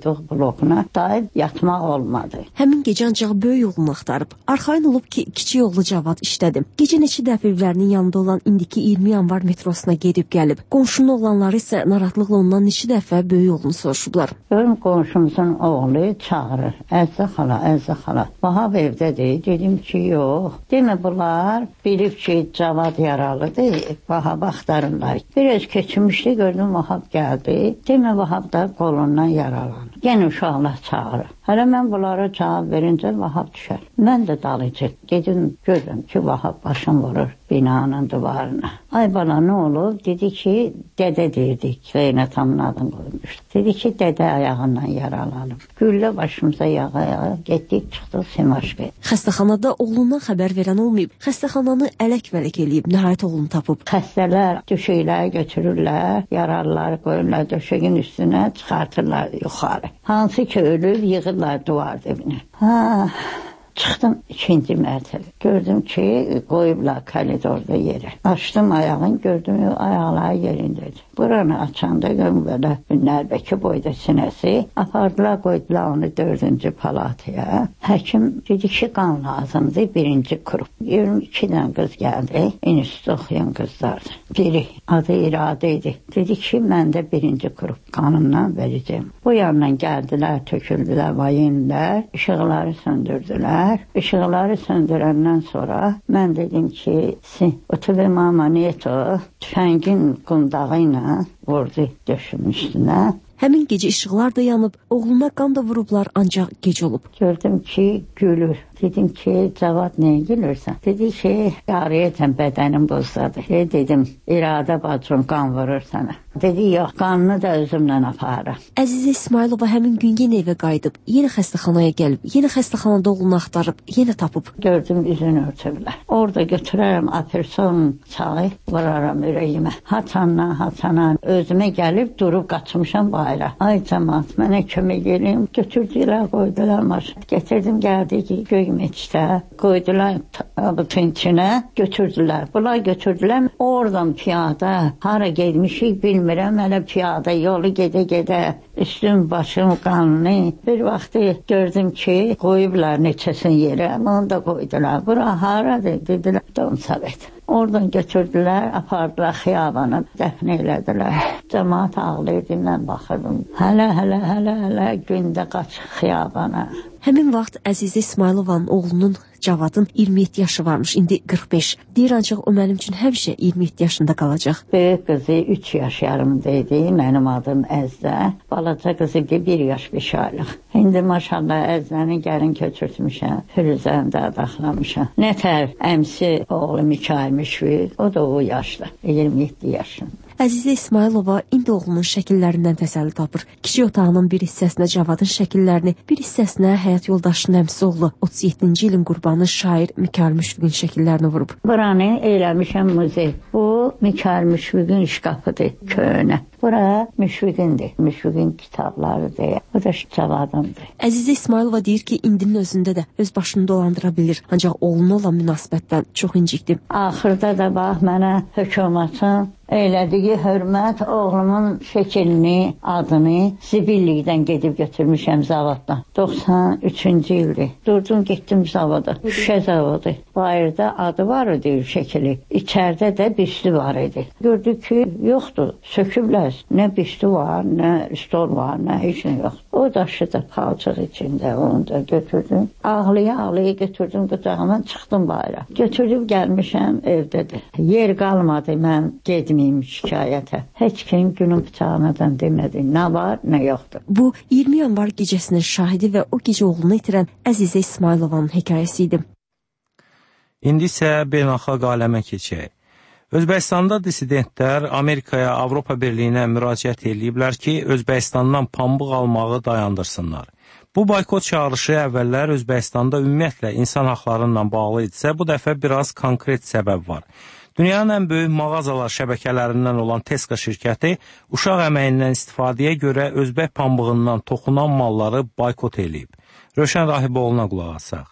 blokuna dair yatmaq olmadı. Həmin gecə ancaq böyük oğlunu axtarıb. Arxayın olub ki, kiçik oğlu Cavad işlədi. Gecə neçə dəfə evlərinin yanında olan indiki iyirmi yanvar metrosuna gedib gəlib. Qonşunun oğlanları isə narahatlıqla ondan neçə dəfə böyük oğlunu soruşublar. Görüm qonşumuzun oğlu çağırır. Əzza xala, Əzza xala. Vahab evdədir. Dedim ki, yox. Demə bunlar bilib ki, Cavad yaralıdır. Vahab axtarırlar. Biraz keçmişdi, gördüm Vahab gəldi. Demə Vahab da qolundan yaralanır. Yenə uşaqlar çağırır. Hələ mən bunlara cavab verincə Vahab düşər. Mən də dalıcı gedim görürüm ki, Vahab başım vurur binanın divarına. Ay bala nə olub? Dedi ki, dədə deyirdik. Zeynətamın adını qoymuşdu. Dedi ki, dədə ayağından yaralanıb. Güllə başımıza yağa-yağa getdik, çıxdıq Simaşqaya. Xəstəxanada oğlundan xəbər verən olmayıb. Xəstəxananı ələk-vələk eləyib, nəhayət oğlunu tapıb. Xəstələr döşəkləri götürürlər, yaralıları qoyurlar döşəyin üstünə, çıxartırlar yuxarı. Hansı ki ölüb, yığırlar duvar dibinə. Ha, çıxdım ikinci mərtəbə. Gördüm ki, qoyublar koridorda yerə. Açdım ayağını, gördüm ayaqları yerindədir. Buranı açanda görüm belə nərbəki boyda sinəsi. Apardılar, qoydular onu dördüncü palataya. Həkim dedi ki, qan lazımdır, birinci qrup. Görüm iki dənə qız gəldi, institut oxuyan qızlardır. Biri adı İradə idi. Dedi ki, mən də birinci qrup qanımdan verəcəm. Bu yandan gəldilər, töküldülər, vayinlər, işıqları söndürdülər. Işıqları söndürəndən sonra mən dedim ki, otuve mama neto, tüfəngin qundağı ilə vurdu döşüm üstünə. Həmin gecə işıqlar da yanıb, oğluna qan da vurublar, ancaq gec olub. Gördüm ki, gülür. Dedim ki, Cavad nəyə gülürsən? Dedi ki, yarıyəcəm bədənim bozdadır. E, dedim, İradə bacım qan vurur sənə. Dedi, yox, qanını da özümlə aparım. Əzizə İsmailova həmin gün yenə evə qayıdıb, yenə xəstəxanaya gəlib, yenə xəstəxanada oğlunu axtarıb, yenə tapıb. Gördüm, üzünü örtüblər. Orada götürərəm aperson çağı, vuraram ürəyimə. Haçandan, haçanan özümə gəlib, durub qaçmışam bayra. Ay cəmat, mənə kömək eləyim. Götürdülər, qoydular maşın. Getirdim, gəldi ki, göy meçdə, qoydular tabutun içinə, götürdülər. Bunlar götürdülər, oradan piyada, hara gelmişik bilmirəm, hələ piyada yolu gedə-gedə, üstüm, başım, qanını. Bir vaxtı gördüm ki, qoyublar neçəsin yerə, onu da qoydular. Bura haradır, dedilər, Domsavet. Oradan götürdülər, apardılar xiyabana, dəfn elədilər. Cəmaat ağlayırdı, mən baxırdım. Hələ, hələ, hələ, hələ gündə qaç xiyabana. Həmin vaxt Əzizə İsmailovanın oğlunun Cavadın iyirmi yeddi yaşı varmış, indi qırx beş. Deyir, ancaq o mənim üçün həmişə iyirmi yeddi yaşında qalacaq. Böyük qızı üç yaş yarımda idi, mənim adım Əzdə. Balaca qızı bir yaş beş aylıq. İndi maşallah Əzdəni gəlin köçürtmüşəm, Firuzəni də adaxlamışam. Nətər əmsi oğlu Mikail Müşfiq, o da o yaşda, iyirmi yeddi yaşında. Əzizə İsmailova indi oğlunun şəkillərindən təsəlli tapır. Kiçik otağının bir hissəsinə Cavadın şəkillərini, bir hissəsinə həyat yoldaşının əmsi oğlu otuz yeddinci ilin qurbanı şair Mikail Müşfiqin şəkillərini vurub. Buranı eləmişəm muzey. Bu Mikail Müşfiqin şkafıdır, köhnə. Bura Müşfiqindir, Müşfiqin kitablarıdır. Bu da Cavadındır. Əzizə İsmailova deyir ki, indinin özündə də öz başını dolandıra bilir. Ancaq oğluna olan münasibətdən çox incikdir. Axırda da bax, mənə hökumətin elədiyi hörmət oğlumun şəkilini, adını zibillikdən gedib götürmüşəm zavoddan. doxsan üçüncü ildir. Durdum, getdim zavoda. Şüşə zavodu. Bayırda adı var idi şəkili. İçərdə də büstü var idi. Gördük ki, yoxdur. Söküblər. Nə büstü var, nə stol var, nə heç nə yox. O daşı da palçıq içində, onu da götürdüm. Ağlaya-ağlaya götürdüm qucağıma, çıxdım bayra. Götürdüm, gəlmişəm evdədir. Yer qalmadı, mən gedməyim şikayətə. Heç kim günün bıçağınadan demədi. Nə var, nə yoxdur. Bu, iyirmi yanvar gecəsinin şahidi və o gecə oğlunu itirən Əzizə İsmailovanın hekayəsi idi. İndi isə beynəlxalq aləmə keçək. Özbəkistanda dissidentlər Amerikaya, Avropa Birliyinə müraciət ediblər ki, Özbəkistandan pambıq almağı dayandırsınlar. Bu boykot çağrışı əvvəllər Özbəkistanda ümumiyyətlə insan haqlarıyla bağlı idisə, bu dəfə biraz konkret səbəb var. Dünyanın ən böyük mağazalar şəbəkələrindən olan Tesco şirkəti uşaq əməyindən istifadəyə görə özbək pambığından toxunan malları boykot edib. Röşən Rahiboğlu'na qulaq asaq.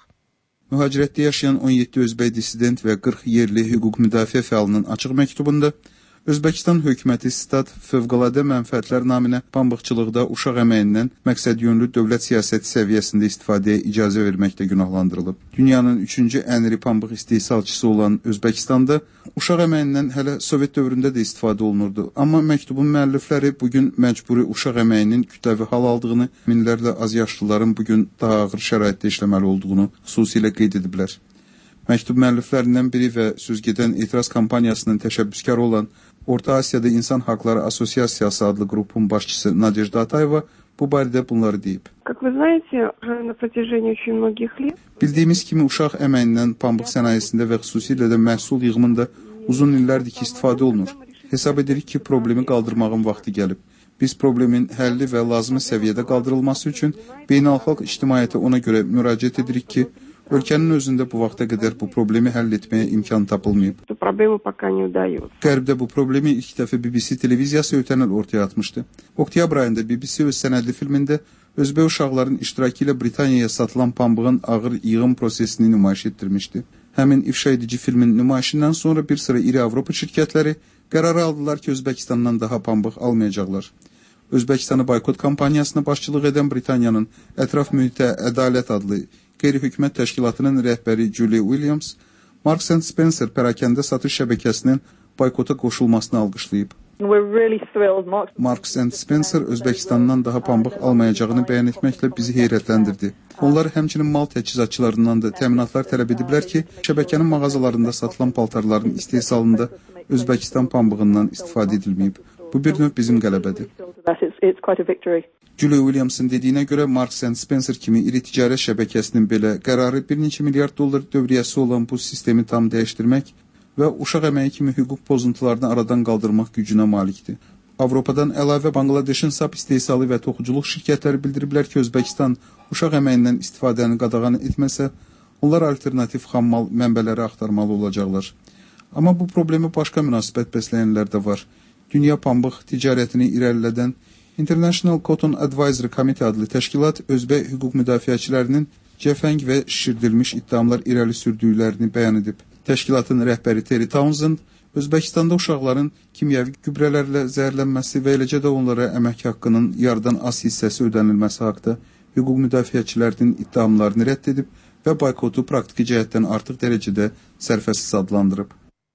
Mühacirətdə yaşayan on yeddi özbək dissident və qırx yerli hüquq müdafiə fəalının açıq məktubunda Özbəkistan hökuməti stat fövqəladə mənfəətlər naminə pambıqçılıqda uşaq əməyindən məqsədyönlü dövlət siyasəti səviyyəsində istifadəyə icazə verməklə günahlandırılıb. Dünyanın üçüncü ən iri pambıq istehsalçısı olan Özbəkistanda uşaq əməyindən hələ Sovet dövründə də istifadə olunurdu. Amma məktubun müəllifləri bugün məcburi uşaq əməyinin kütləvi hal aldığını, minlərlə az yaşlıların bugün daha ağır şəraitdə işləməli olduğunu xüsusilə qeyd ediblər. Məktub müəlliflərindən biri və sözgedən etiraz kampaniyasının təşəbbüskarı olan Orta Asiyada İnsan Haqları Asosiasiyası adlı qrupun başçısı Nadejda Atayeva bu barədə bunları deyib. Bildiyimiz kimi uşaq əməyindən pambıq sənayesində və xüsusilə də məhsul yığımında uzun illərdir ki, istifadə olunur. Hesab edirik ki, problemi qaldırmağın vaxtı gəlib. Biz problemin həlli və lazımi səviyyədə qaldırılması üçün beynəlxalq ictimaiyyətə ona görə müraciət edirik ki, ölkənin özündə bu vaxta qədər bu problemi həll etməyə imkan tapılmayıb. Qərbdə bu problemi ilk dəfə B B C televiziyası ötən il ortaya atmışdı. Oktyabr ayında B B C öz sənədli filmində özbək uşaqların iştirakı ilə Britaniyaya satılan pambığın ağır yığım prosesini nümayiş etdirmişdi. Həmin ifşa edici filmin nümayişindən sonra bir sıra iri Avropa şirkətləri qərarı aldılar ki, Özbəkistandan daha pambıq almayacaqlar. Özbəkistanı boykot kampaniyasına başçılıq edən Britaniyanın Ətraf Mühitə Ədalət adlı qeyri-hökumət təşkilatının rəhbəri Julie Williams, Marks and Spencer pərakəndə satış şəbəkəsinin boykota qoşulmasını alqışlayıb. Marks and Spencer Özbəkistandan daha pambıq almayacağını bəyan etməklə bizi heyrətləndirdi. Onlar həmçinin mal təchizatçılarından da təminatlar tələb ediblər ki, şəbəkənin mağazalarında satılan paltarların istehsalında Özbəkistan pambığından istifadə edilməyib. Bu bir növ bizim qələbədir. Julie Williams'ın dediyinə görə Marks and Spencer kimi iri ticarət şəbəkəsinin belə qərarı bir neçə milyard dollar dövriyyəsi olan bu sistemi tam dəyişdirmək və uşaq əməyi kimi hüquq pozuntularını aradan qaldırmaq gücünə malikdir. Avropadan əlavə Bangladeşin sap istehsalı və toxuculuq şirkətləri bildiriblər ki, Özbəkistan uşaq əməyindən istifadəni qadağan etməsə, onlar alternativ xammal mənbələri axtarmalı olacaqlar. Amma bu problemi başqa münasibət bəsləyənlər də var. Dünya pambıq ticarətini irəlilədən International Cotton Advisory Committee adlı təşkilat özbək hüquq müdafiəçilərinin cəfəng və şişirdilmiş iddiamlar irəli sürdüklərini bəyan edib. Təşkilatın rəhbəri Terry Townsend Özbəkistanda uşaqların kimyəvi gübrələrlə zəhərlənməsi və eləcə də onlara əmək haqqının yarıdan az hissəsi ödənilməsi haqqında hüquq müdafiəçilərinin iddiamlarını rədd edib və boykotu praktiki cəhətdən artıq dərəcədə sərfəsiz adlandırıb.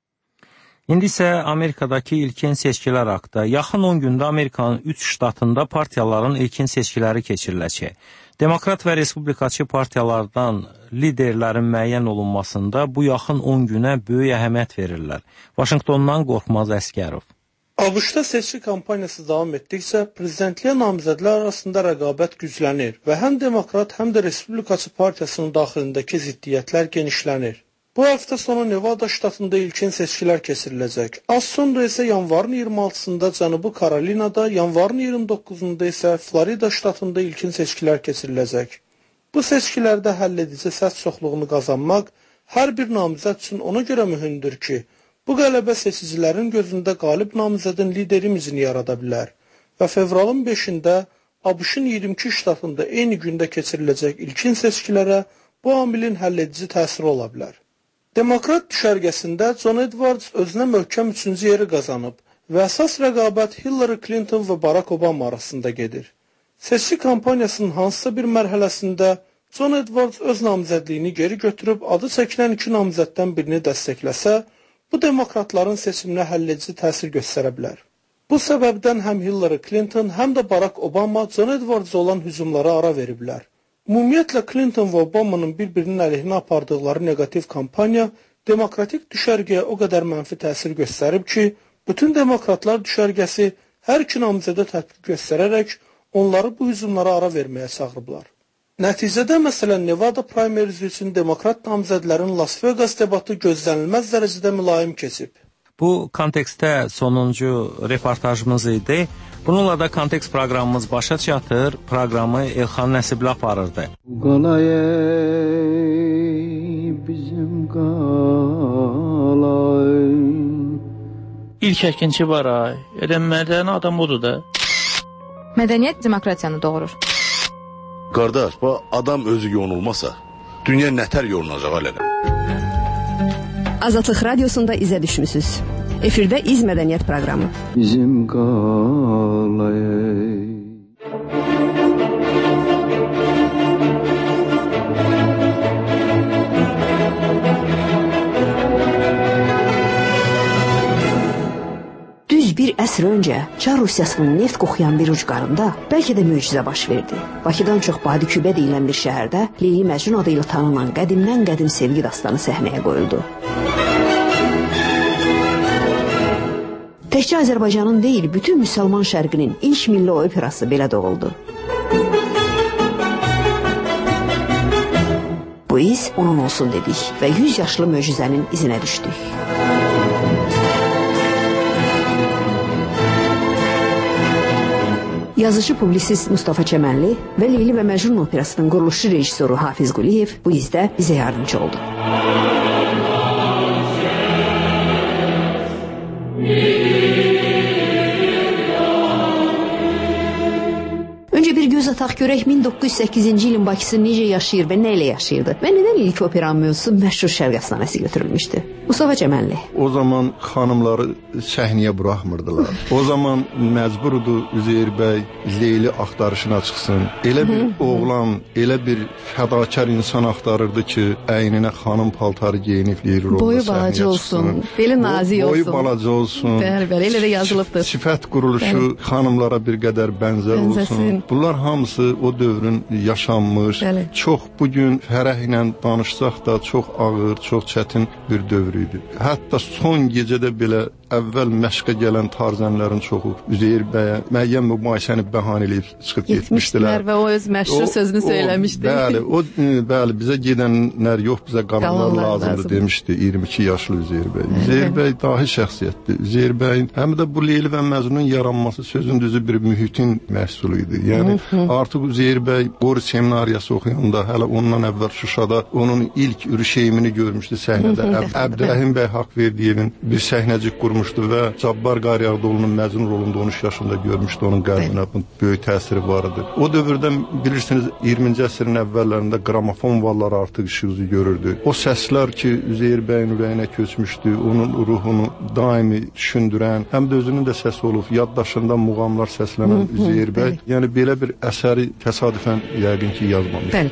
İndi isə Amerikadakı ilkin seçkilər haqqında yaxın on gündə Amerikanın üç ştatında partiyaların ilkin seçkiləri keçiriləcək. Demokrat və respublikaçı partiyalardan liderlərin müəyyən olunmasında bu yaxın on günə böyük əhəmiyyət verirlər. Vaşinqtondan Qorxmaz Əsgərov. ABŞ-da seçki kampaniyası davam etdikcə prezidentliyə namizədlər arasında rəqabət güclənir və həm demokrat, həm də respublikaçı partiyasının daxilindəki ziddiyyətlər genişlənir. Bu həftə sonu Nevada ştatında ilkin seçkilər keçiriləcək. Az sonra isə yanvarın iyirmi altısında Cənubi Karolinada, yanvarın iyirmi doqquzunda isə Florida ştatında ilkin seçkilər keçiriləcək. Bu seçkilərdə həlledici səs çoxluğunu qazanmaq hər bir namizəd üçün ona görə mühümdür ki, bu qələbə seçicilərin gözündə qalib namizədin lideri imizini yarada bilər və fevralın beşində ABŞ-ın iyirmi iki ştatında eyni gündə keçiriləcək ilkin seçkilərə bu amilin həlledici təsiri ola bilər. Demokrat düşərgəsində John Edwards özünə möhkəm üçüncü yeri qazanıb və əsas rəqabət Hillary Clinton və Barack Obama arasında gedir. Seçki kampaniyasının hansısa bir mərhələsində John Edwards öz namizədliyini geri götürüb adı çəkilən iki namizəddən birini dəstəkləsə, bu demokratların seçiminə həlledici təsir göstərə bilər. Bu səbəbdən həm Hillary Clinton, həm də Barack Obama John Edwards olan hücumlara ara veriblər. Ümumiyyətlə, Clinton və Obamanın bir-birinin əleyhinə apardıqları negativ kampaniya demokratik düşərgəyə o qədər mənfi təsir göstərib ki, bütün demokratlar düşərgəsi hər iki namizədə tətbiq göstərərək onları bu hücumlara ara verməyə çağırıblar. Nəticədə, məsələn, Nevada primaries üçün demokrat namizədlərin Las Vegas debatı gözlənilməz dərəcədə mülayim keçib. Bu kontekstdə sonuncu reportajımız idi. Bununla da kontekst proqramımız başa çatır. Proqramı Elxan Nəsibli aparırdı. Qalay bizim qalay. İlk əkinçi var ay. Elə mədəni adam odur da. Mədəniyyət demokratiyanı doğurur. Qardaş, bu adam özü yonulmasa, dünya nətər yonulacaq elədim. Azadlıq radiosunda izə düşmüsünüz. Efirdə İz Mədəniyyət proqramı. Bizim qalay. Düz bir əsr öncə Çar Rusiyasının neft qoxuyan bir ucqarında bəlkə də möcüzə baş verdi. Bakıdan çox Badikübə deyilən bir şəhərdə Leyli Məcnun adı ilə tanınan qədimdən qədim sevgi dastanı səhnəyə qoyuldu. Təkcə Azərbaycanın deyil, bütün müsəlman şərqinin ilk milli operası belə doğuldu. Bu iz onun olsun dedik və yüz yaşlı möcüzənin izinə düşdük. Yazıcı publisist Mustafa Çəmənli və Leyli və Məcnun operasının quruluşçu rejissoru Hafiz Quliyev bu izdə bizə yardımcı oldu. Öncə bir göz ataq görək min doqquz yüz səkkizinci ilin Bakısı necə yaşayır və nə ilə yaşayırdı və nədən ilk operanın mövzusu məşhur Şərq əfsanəsi götürülmüşdü. Mustafa Çəmənli. O zaman xanımları səhnəyə buraxmırdılar. O zaman məcburdu Üzeyir bəy Leyli axtarışına çıxsın. Elə bir oğlan, elə bir fədakar insan axtarırdı ki, əyninə xanım paltarı geyinib Leyli rolunda boyu səhnəyə balaca çıxsın. olsun, beli nazik olsun. Boyu balaca olsun. Bəli, bəli, elə də yazılıbdır. Sifət quruluşu bəli. Xanımlara bir qədər bənzər Bənzəsin. olsun. Bunlar hamısı o dövrün yaşanmış, bəli. Çox bugün fərəhlə danışsaq da çox ağır, çox çətin bir dövr idi. Hətta son gecədə belə əvvəl məşqə gələn tarzənlərin çoxu Üzeyir bəyə müəyyən mübahisəni bəhanə eləyib çıxıb getmişdilər və o öz məşhur o, sözünü o, söyləmişdi. Bəli, o bəli bizə gedənlər yox, bizə qalanlar lazımdır lazım. demişdi iyirmi iki yaşlı Üzeyir bəy. Üzeyir bəy dahi şəxsiyyətdir. Üzeyir bəyin həm də bu Leyli və Məcnunun yaranması sözün düzü bir mühitin məhsulu idi. Yəni hı -hı. artıq Üzeyir bəy Qori seminariyası oxuyanda hələ ondan əvvəl Şuşada onun ilk ürüşeymini görmüşdü səhnədə. Əbdürrəhim bəy Haqverdiyevin bir səhnəcik qurmuşdu və Cabbar Qaryağdıoğlu'nun Məcnun rolunda on üç yaşında görmüşdü, onun qəlbinə böyük təsiri var idi. O dövrdə bilirsiniz iyirminci əsrin əvvəllərində qramofon valları artıq işıq üzü görürdü. O səslər ki Üzeyir bəyin ürəyinə köçmüşdü, onun ruhunu daimi düşündürən, həm də özünün də səsi olub, yaddaşında muğamlar səslənən Üzeyir bəy. Yəni belə bir əsəri təsadüfən yəqin ki yazmamış. Bəli.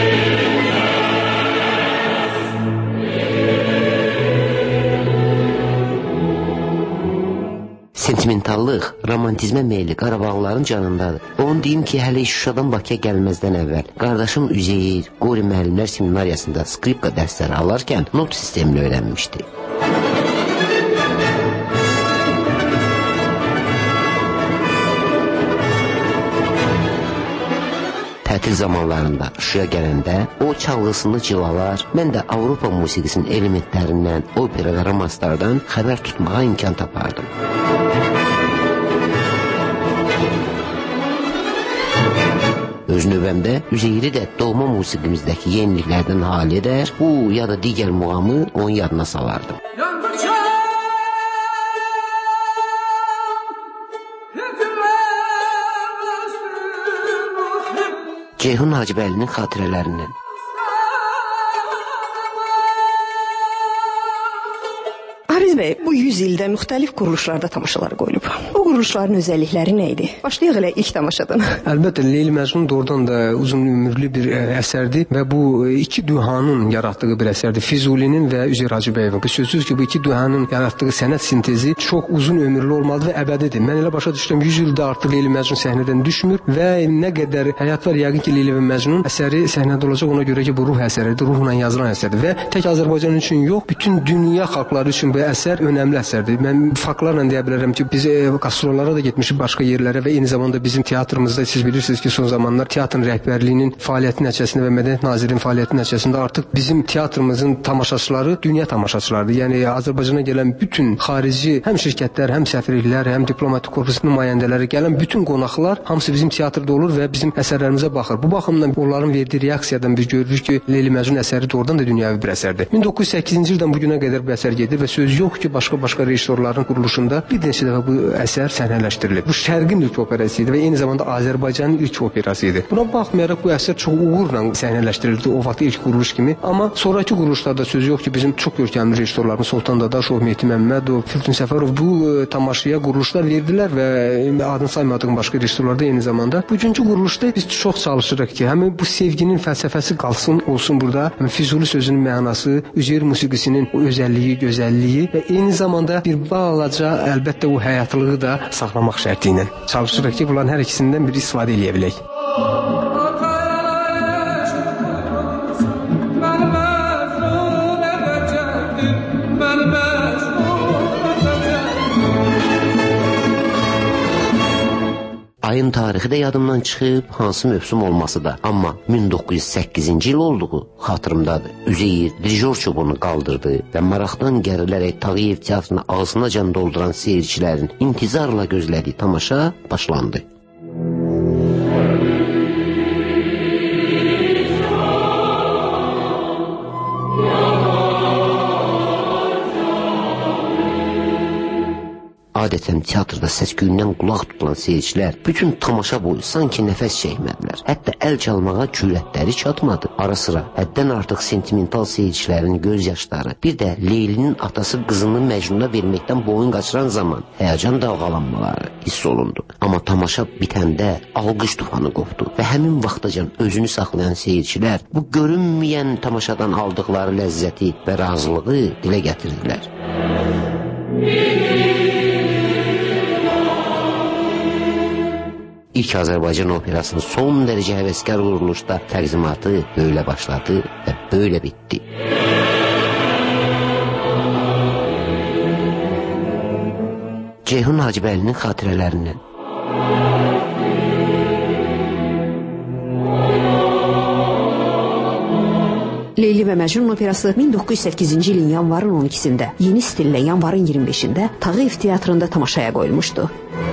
Sentimentallıq, romantizmə meyli Qarabağlıların canındadır. Onu deyim ki, hələ Şuşadan Bakıya gəlməzdən əvvəl qardaşım Üzeyir, Qori müəllimlər seminariyasında skripka dərsləri alarkən not sistemini öyrənmişdi. Tətil zamanlarında Şuşaya gələndə o çalğısını cilalar, mən də Avropa musiqisinin elementlərindən, opera və romanslardan xəbər tutmağa imkan tapardım. Öz növbəmdə Üzeyiri də doğma musiqimizdəki yeniliklərdən hal edər, bu ya da digər muğamı onun yadına salardım. Ceyhun Hacıbəylinin xatirələrindən. Ariz bəy, bu yüz ildə müxtəlif quruluşlarda tamaşalar qoyulub. O quruluşların özəllikləri nə idi? Başlayaq elə ilk tamaşadan. Əlbəttə, Leyli Məcnun doğrudan da uzun ömürlü bir ə, əsərdir və bu iki dühanın yaratdığı bir əsərdir. Füzulinin və Üzeyir Hacıbəyevin. Bu sözsüz ki, bu iki dühanın yaratdığı sənət sintezi çox uzun ömürlü olmalıdır və əbədidir. Mən elə başa düşdüm, yüz ildə artıq Leyli Məcnun səhnədən düşmür və nə qədər həyat var, yəqin ki, Leyli və Məcnun əsəri səhnədə olacaq, ona görə ki, bu ruh əsəridir, ruhla yazılan əsərdir və tək Azərbaycan üçün yox, bütün dünya xalqları üçün bu əsər önəmli əsərdir. Mən faktlarla deyə bilərəm ki, biz qastrollara da getmişik başqa yerlərə və eyni zamanda bizim teatrımızda siz bilirsiniz ki, son zamanlar teatrın rəhbərliyinin fəaliyyəti nəticəsində və Mədəniyyət Nazirinin fəaliyyəti nəticəsində artıq bizim teatrımızın tamaşaçıları dünya tamaşaçılarıdır. Yəni Azərbaycana gələn bütün xarici həm şirkətlər, həm səfirliklər, həm diplomatik korpus nümayəndələri gələn bütün qonaqlar hamısı bizim teatrda olur və bizim əsərlərimizə baxır. Bu baxımdan onların verdiyi reaksiyadan biz görürük ki, Leyli Məcnun əsəri doğrudan da dünyəvi bir əsərdir. min doqquz yüz səkkizinci ildən bu günə qədər bu əsər gedir və söz yox yox ki, başqa-başqa rejissorların quruluşunda bir neçə dəfə bu əsər səhnələşdirilib. Bu Şərqin ilk operası idi və eyni zamanda Azərbaycanın ilk operası idi. Buna baxmayaraq bu əsər çox uğurla səhnələşdirildi o vaxt ilk quruluş kimi. Amma sonrakı quruluşlarda söz yox ki, bizim çox görkəmli rejissorlarımız Sultan Dadaşov, Mehdi Məmmədov, Firdun Səfərov bu e, tamaşaya quruluşlar verdilər və adını saymadığım başqa rejissorlarda eyni zamanda. Bugünkü quruluşda biz çox çalışırıq ki, həmin bu sevginin fəlsəfəsi qalsın, olsun burada. Həmin Füzuli sözünün mənası, Üzeyir musiqisinin o özəlliyi, gözəlliyi və eyni zamanda bir balaca əlbəttə o həyatlığı da saxlamaq şərti ilə çalışırıq ki, bunların hər ikisindən biri istifadə edə bilək. Ayın tarixi də yadımdan çıxıb, hansı mövsüm olması da. Amma min doqquz yüz səkkizinci il olduğu xatırımdadır. Üzeyir dirijor çubuğunu qaldırdı və maraqdan gərilərək Tağıyev teatrını ağzınacan dolduran seyircilərin intizarla gözlədiyi tamaşa başlandı. Adətən teatrda səs-küyündən qulaq tutulan seyircilər bütün tamaşa boyu sanki nəfəs çəkmədilər. Hətta əl çalmağa cürətləri çatmadı. Ara sıra həddən artıq sentimental seyircilərin göz yaşları, bir də Leylinin atası qızını Məcnuna verməkdən boyun qaçıran zaman həyəcan dalğalanmaları hiss olundu. Amma tamaşa bitəndə alqış tufanı qopdu və həmin vaxtacan özünü saxlayan seyircilər bu görünməyən tamaşadan aldıqları ləzzəti və razılığı dilə gətirdilər. İlk Azərbaycan operasının son dərəcə həvəskar quruluşda təqdimatı böyle başladı və böyle bitti. Ceyhun Hacıbəylinin xatirələrindən. Leyli və Məcnun operası min doqquz yüz səkkizinci ilin yanvarın on ikisində, yeni stillə yanvarın iyirmi beşində Tağıyev teatrında tamaşaya qoyulmuşdu.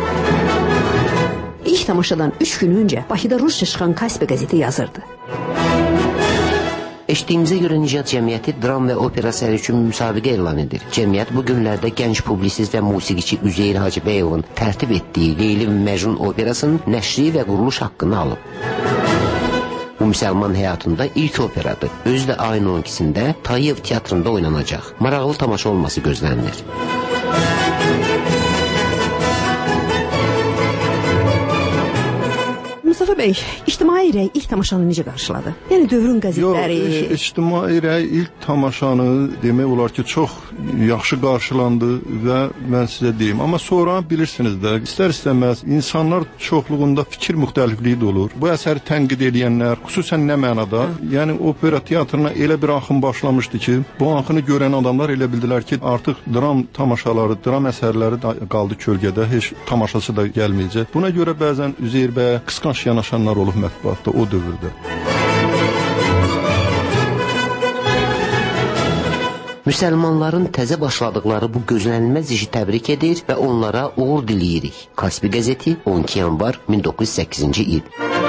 İlk tamaşadan üç gün öncə Bakıda Rusça çıxan Kaspi qəzeti yazırdı. Eşitdiyimizə görə Nicat Cəmiyyəti dram və opera əsəri üçün müsabiqə elan edir. Cəmiyyət bu günlərdə gənc publisist və musiqiçi Üzeyir Hacıbəyovun tərtib etdiyi Leyli və Məcnun operasının nəşri və quruluş haqqını alıb. Bu müsəlman həyatında ilk operadır. Özü də ayın on ikisində Tağıyev teatrında oynanacaq. Maraqlı tamaşa olması gözlənilir. Mustafa bəy, ictimai rəy ilk tamaşanı necə qarşıladı? Yəni dövrün qəzetləri... Yox, ictimai rəy ilk tamaşanı demək olar ki, çox yaxşı qarşılandı və mən sizə deyim. Amma sonra bilirsiniz də, istər-istəməz insanlar çoxluğunda fikir müxtəlifliyi də olur. Bu əsəri tənqid edənlər, xüsusən nə mənada, yəni opera teatrına elə bir axın başlamışdı ki, bu axını görən adamlar elə bildilər ki, artıq dram tamaşaları, dram əsərləri qaldı kölgədə, heç tamaşası da gəlməyəcək. Buna görə bəzən Üzeyir bəyə qısqanc yanaşanlar olub mətbuatda o dövrdə. Müsəlmanların təzə başladıqları bu gözlənilməz işi təbrik edir və onlara uğur diləyirik. Kaspi qəzeti on iki yanvar min doqquz yüz səkkizinci il.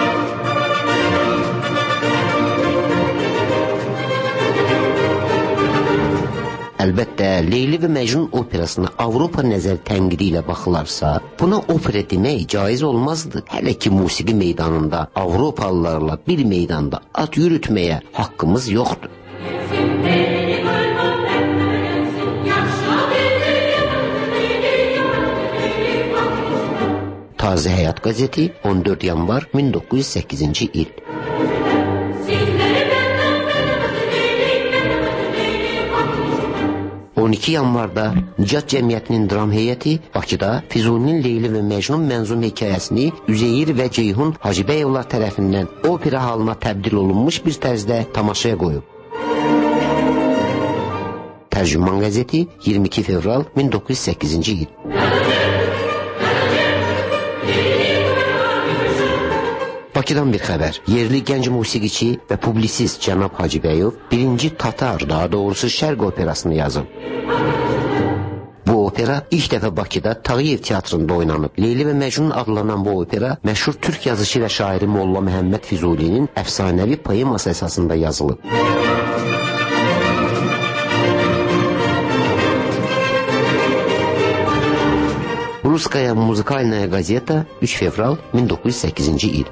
Əlbəttə, Leyli və Məcnun operasına Avropa nəzər tənqidi ilə baxılarsa, buna opera demək caiz olmazdı. Hələ ki, musiqi meydanında Avropalılarla bir meydanda at yürütməyə haqqımız yoxdur. Taze Həyat qəzeti on dörd yanvar min doqquz yüz səkkizinci il. on iki yanvarda Nicat Cəmiyyətinin dram heyəti Bakıda Füzulinin Leyli və Məcnun mənzum hekayəsini Üzeyir və Ceyhun Hacıbəyovlar tərəfindən opera halına təbdil olunmuş bir tərzdə tamaşaya qoyub. Tərcüman qəzeti iyirmi iki fevral min doqquz yüz səkkizinci il. Bakıdan bir xəbər. Yerli gənc musiqiçi və publisist cənab Hacıbəyov birinci Tatar, daha doğrusu Şərq operasını yazıb. Bu opera ilk dəfə Bakıda Tağıyev teatrında oynanıb. Leyli və Məcnun adlanan bu opera məşhur türk yazışı və şairi Molla Məhəmməd Füzulinin əfsanəvi poeması əsasında yazılıb. Ruskaya Muzikalnaya Gazeta, üç fevral min doqquz yüz səkkizinci il.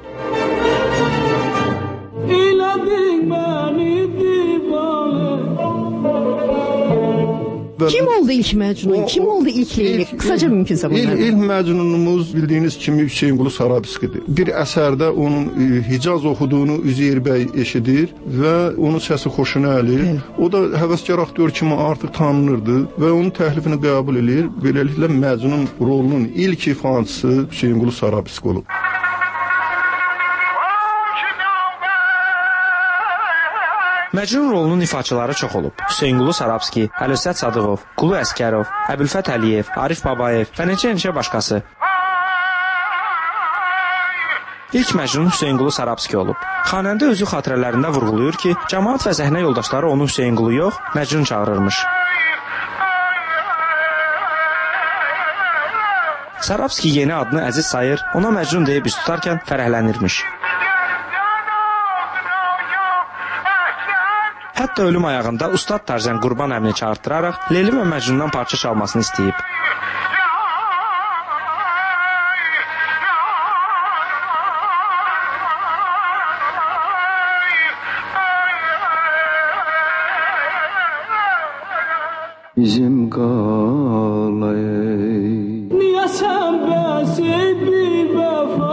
Kim oldu ilk Məcnun? Kim oldu ilk Leyli? Kısaca mümkünsə bunlar. İlk, ilk Məcnunumuz bildiyiniz kimi Hüseynqulu Sarabskidir. Bir əsərdə onun e, Hicaz oxuduğunu Üzeyir bəy eşidir və onun səsi xoşuna gəlir. O da həvəskar aktyor kimi artıq tanınırdı və onun təklifini qəbul edir. Beləliklə Məcnun rolunun ilk ifaçısı Hüseynqulu Sarabski olub. Məcnun rolunun ifaçıları çox olub. Hüseynqulu Sarabski, Əlövsət Sadıqov, Qulu Əskərov, Əbülfət Əliyev, Arif Babayev və neçə-neçə başqası. İlk Məcnun Hüseynqulu Sarabski olub. Xanəndə özü xatirələrində vurğulayır ki, cəmaət və səhnə yoldaşları onu Hüseynqulu yox, Məcnun çağırırmış. Sarabski yeni adını Əziz sayır, ona Məcnun deyib üst tutarkən fərəhlənirmiş. Hətta ölüm ayağında Ustad Tarzən Qurban əmini çağırtdıraraq Leyli və Məcnundan parça çalmasını istəyib. Bizim qalayı niyə sən bəsi bir vəfa.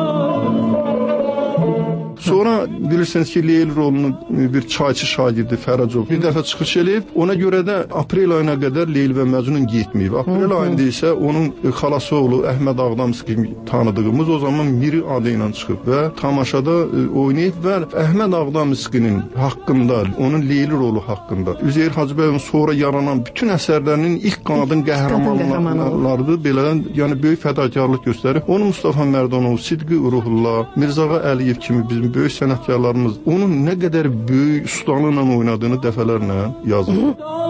Sonra bilirsiniz ki, Leyli rolunu bir çayçı şagirdi Fərəcov bir dəfə çıxış edib. Ona görə də aprel ayına qədər Leyli və Məcnun getməyib. Aprel ayında isə onun xalası oğlu Əhməd Ağdamski tanıdığımız o zaman Miri adı ilə çıxıb və tamaşada oynayıb və Əhməd Ağdamskinin haqqında, onun Leyli rolu haqqında Üzeyir Hacıbəyovun sonra yaranan bütün əsərlərinin ilk qanadın qəhrəmanlarıdır. Belə, yəni böyük fədakarlıq göstərir. Onu Mustafa Mərdanov, Sidqi Ruhullah, Mirzağa Əliyev kimi bizim böyük sənətkarlarımız onun nə qədər böyük ustalıqla oynadığını dəfələrlə yazır.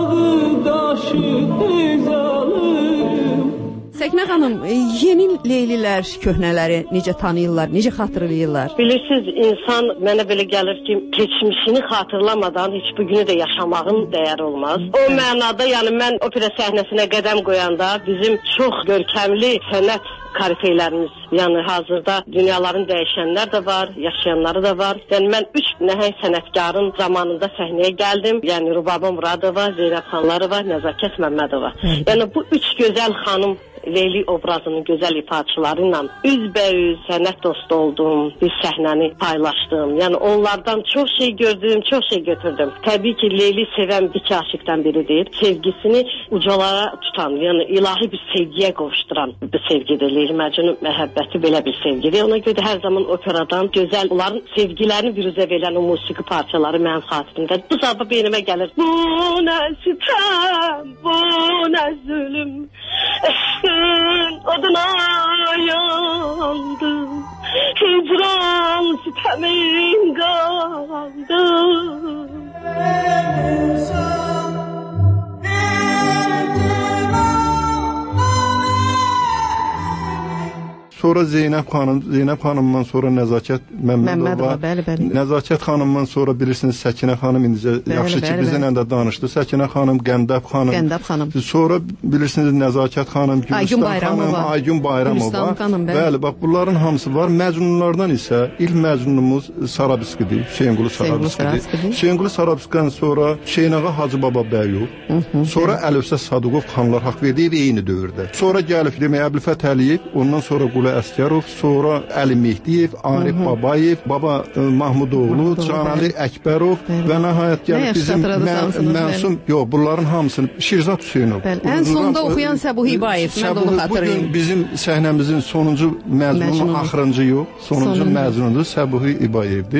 Səkinə xanım, yeni Leylilər köhnələri necə tanıyırlar, necə xatırlayırlar? Bilirsiniz, insan mənə belə gəlir ki, keçmişini xatırlamadan heç bugünü də yaşamağın dəyəri olmaz. O mənada, yəni mən opera səhnəsinə qədəm qoyanda bizim çox görkəmli sənət karifeylərimiz, yəni hazırda dünyaların dəyişənlər də var, yaşayanları da var. Yəni mən üç nəhəng sənətkarın zamanında səhnəyə gəldim. Yəni Rubaba Muradova, Zeynəb Xanlarova, Nəzakət Məmmədova. Yəni bu üç gözəl xanım Leyli obrazının gözəl ifaçıları ilə üzbəüz sənət dostu oldum, bir səhnəni paylaşdım. Yəni onlardan çox şey gördüm, çox şey götürdüm. Təbii ki, Leyli sevən iki aşıqdan biridir. Sevgisini ucalara tutan, yəni ilahi bir sevgiyə qovuşduran bir sevgidir. Leyli Məcnun məhəbbəti belə bir sevgidir. Ona görə hər zaman operadan gözəl, onların sevgilərini biruzə verən o musiqi parçaları mənim xatirimdə. Bu sabah beynimə gəlir. Bu nə sitem, bu nə zulüm, eşqin oduna yandım, hicran sitemin qaldım. Sonra Zeynəb xanım, Zeynəb xanımdan sonra Nəzakət Məmmədova, bəli, bəli. Nəzakət xanımdan sonra bilirsiniz Səkinə xanım indicə yaxşı ki bizimlə də danışdı. Səkinə xanım, Qəndəb xanım. Qəndəb xanım. Sonra bilirsiniz Nəzakət xanım, Gülüstan xanım, Aygün Bayramova. Xanım, bəli. bəli, bax bunların hamısı var. Məcnunlardan isə ilk Məcnunumuz Sarabskidir, Hüseynqulu Sarabskidir. Hüseynqulu Sarabskidən sonra Hüseynağa Hacı Baba Bəyov, sonra Əlövsət Sadıqov xanlar haqq verdiyi eyni dövrdə. Sonra gəlib demək Əbülfət Əliyev, ondan sonra Qulu Əskərov, sonra Əli Mehdiyev, Arif Babayev, Baba Mahmudoğlu, Canəli Əkbərov və nəhayət gəlib bizim Məsum, yox, bunların hamısını Şirzad Hüseynov. Ən sonunda oxuyan Səbuhi İbayev, mən də onu xatırlayım. Bugün bizim səhnəmizin sonuncu Məcnunun axırıncı yox, sonuncu Məcnunudur, Səbuhi İbayevdir.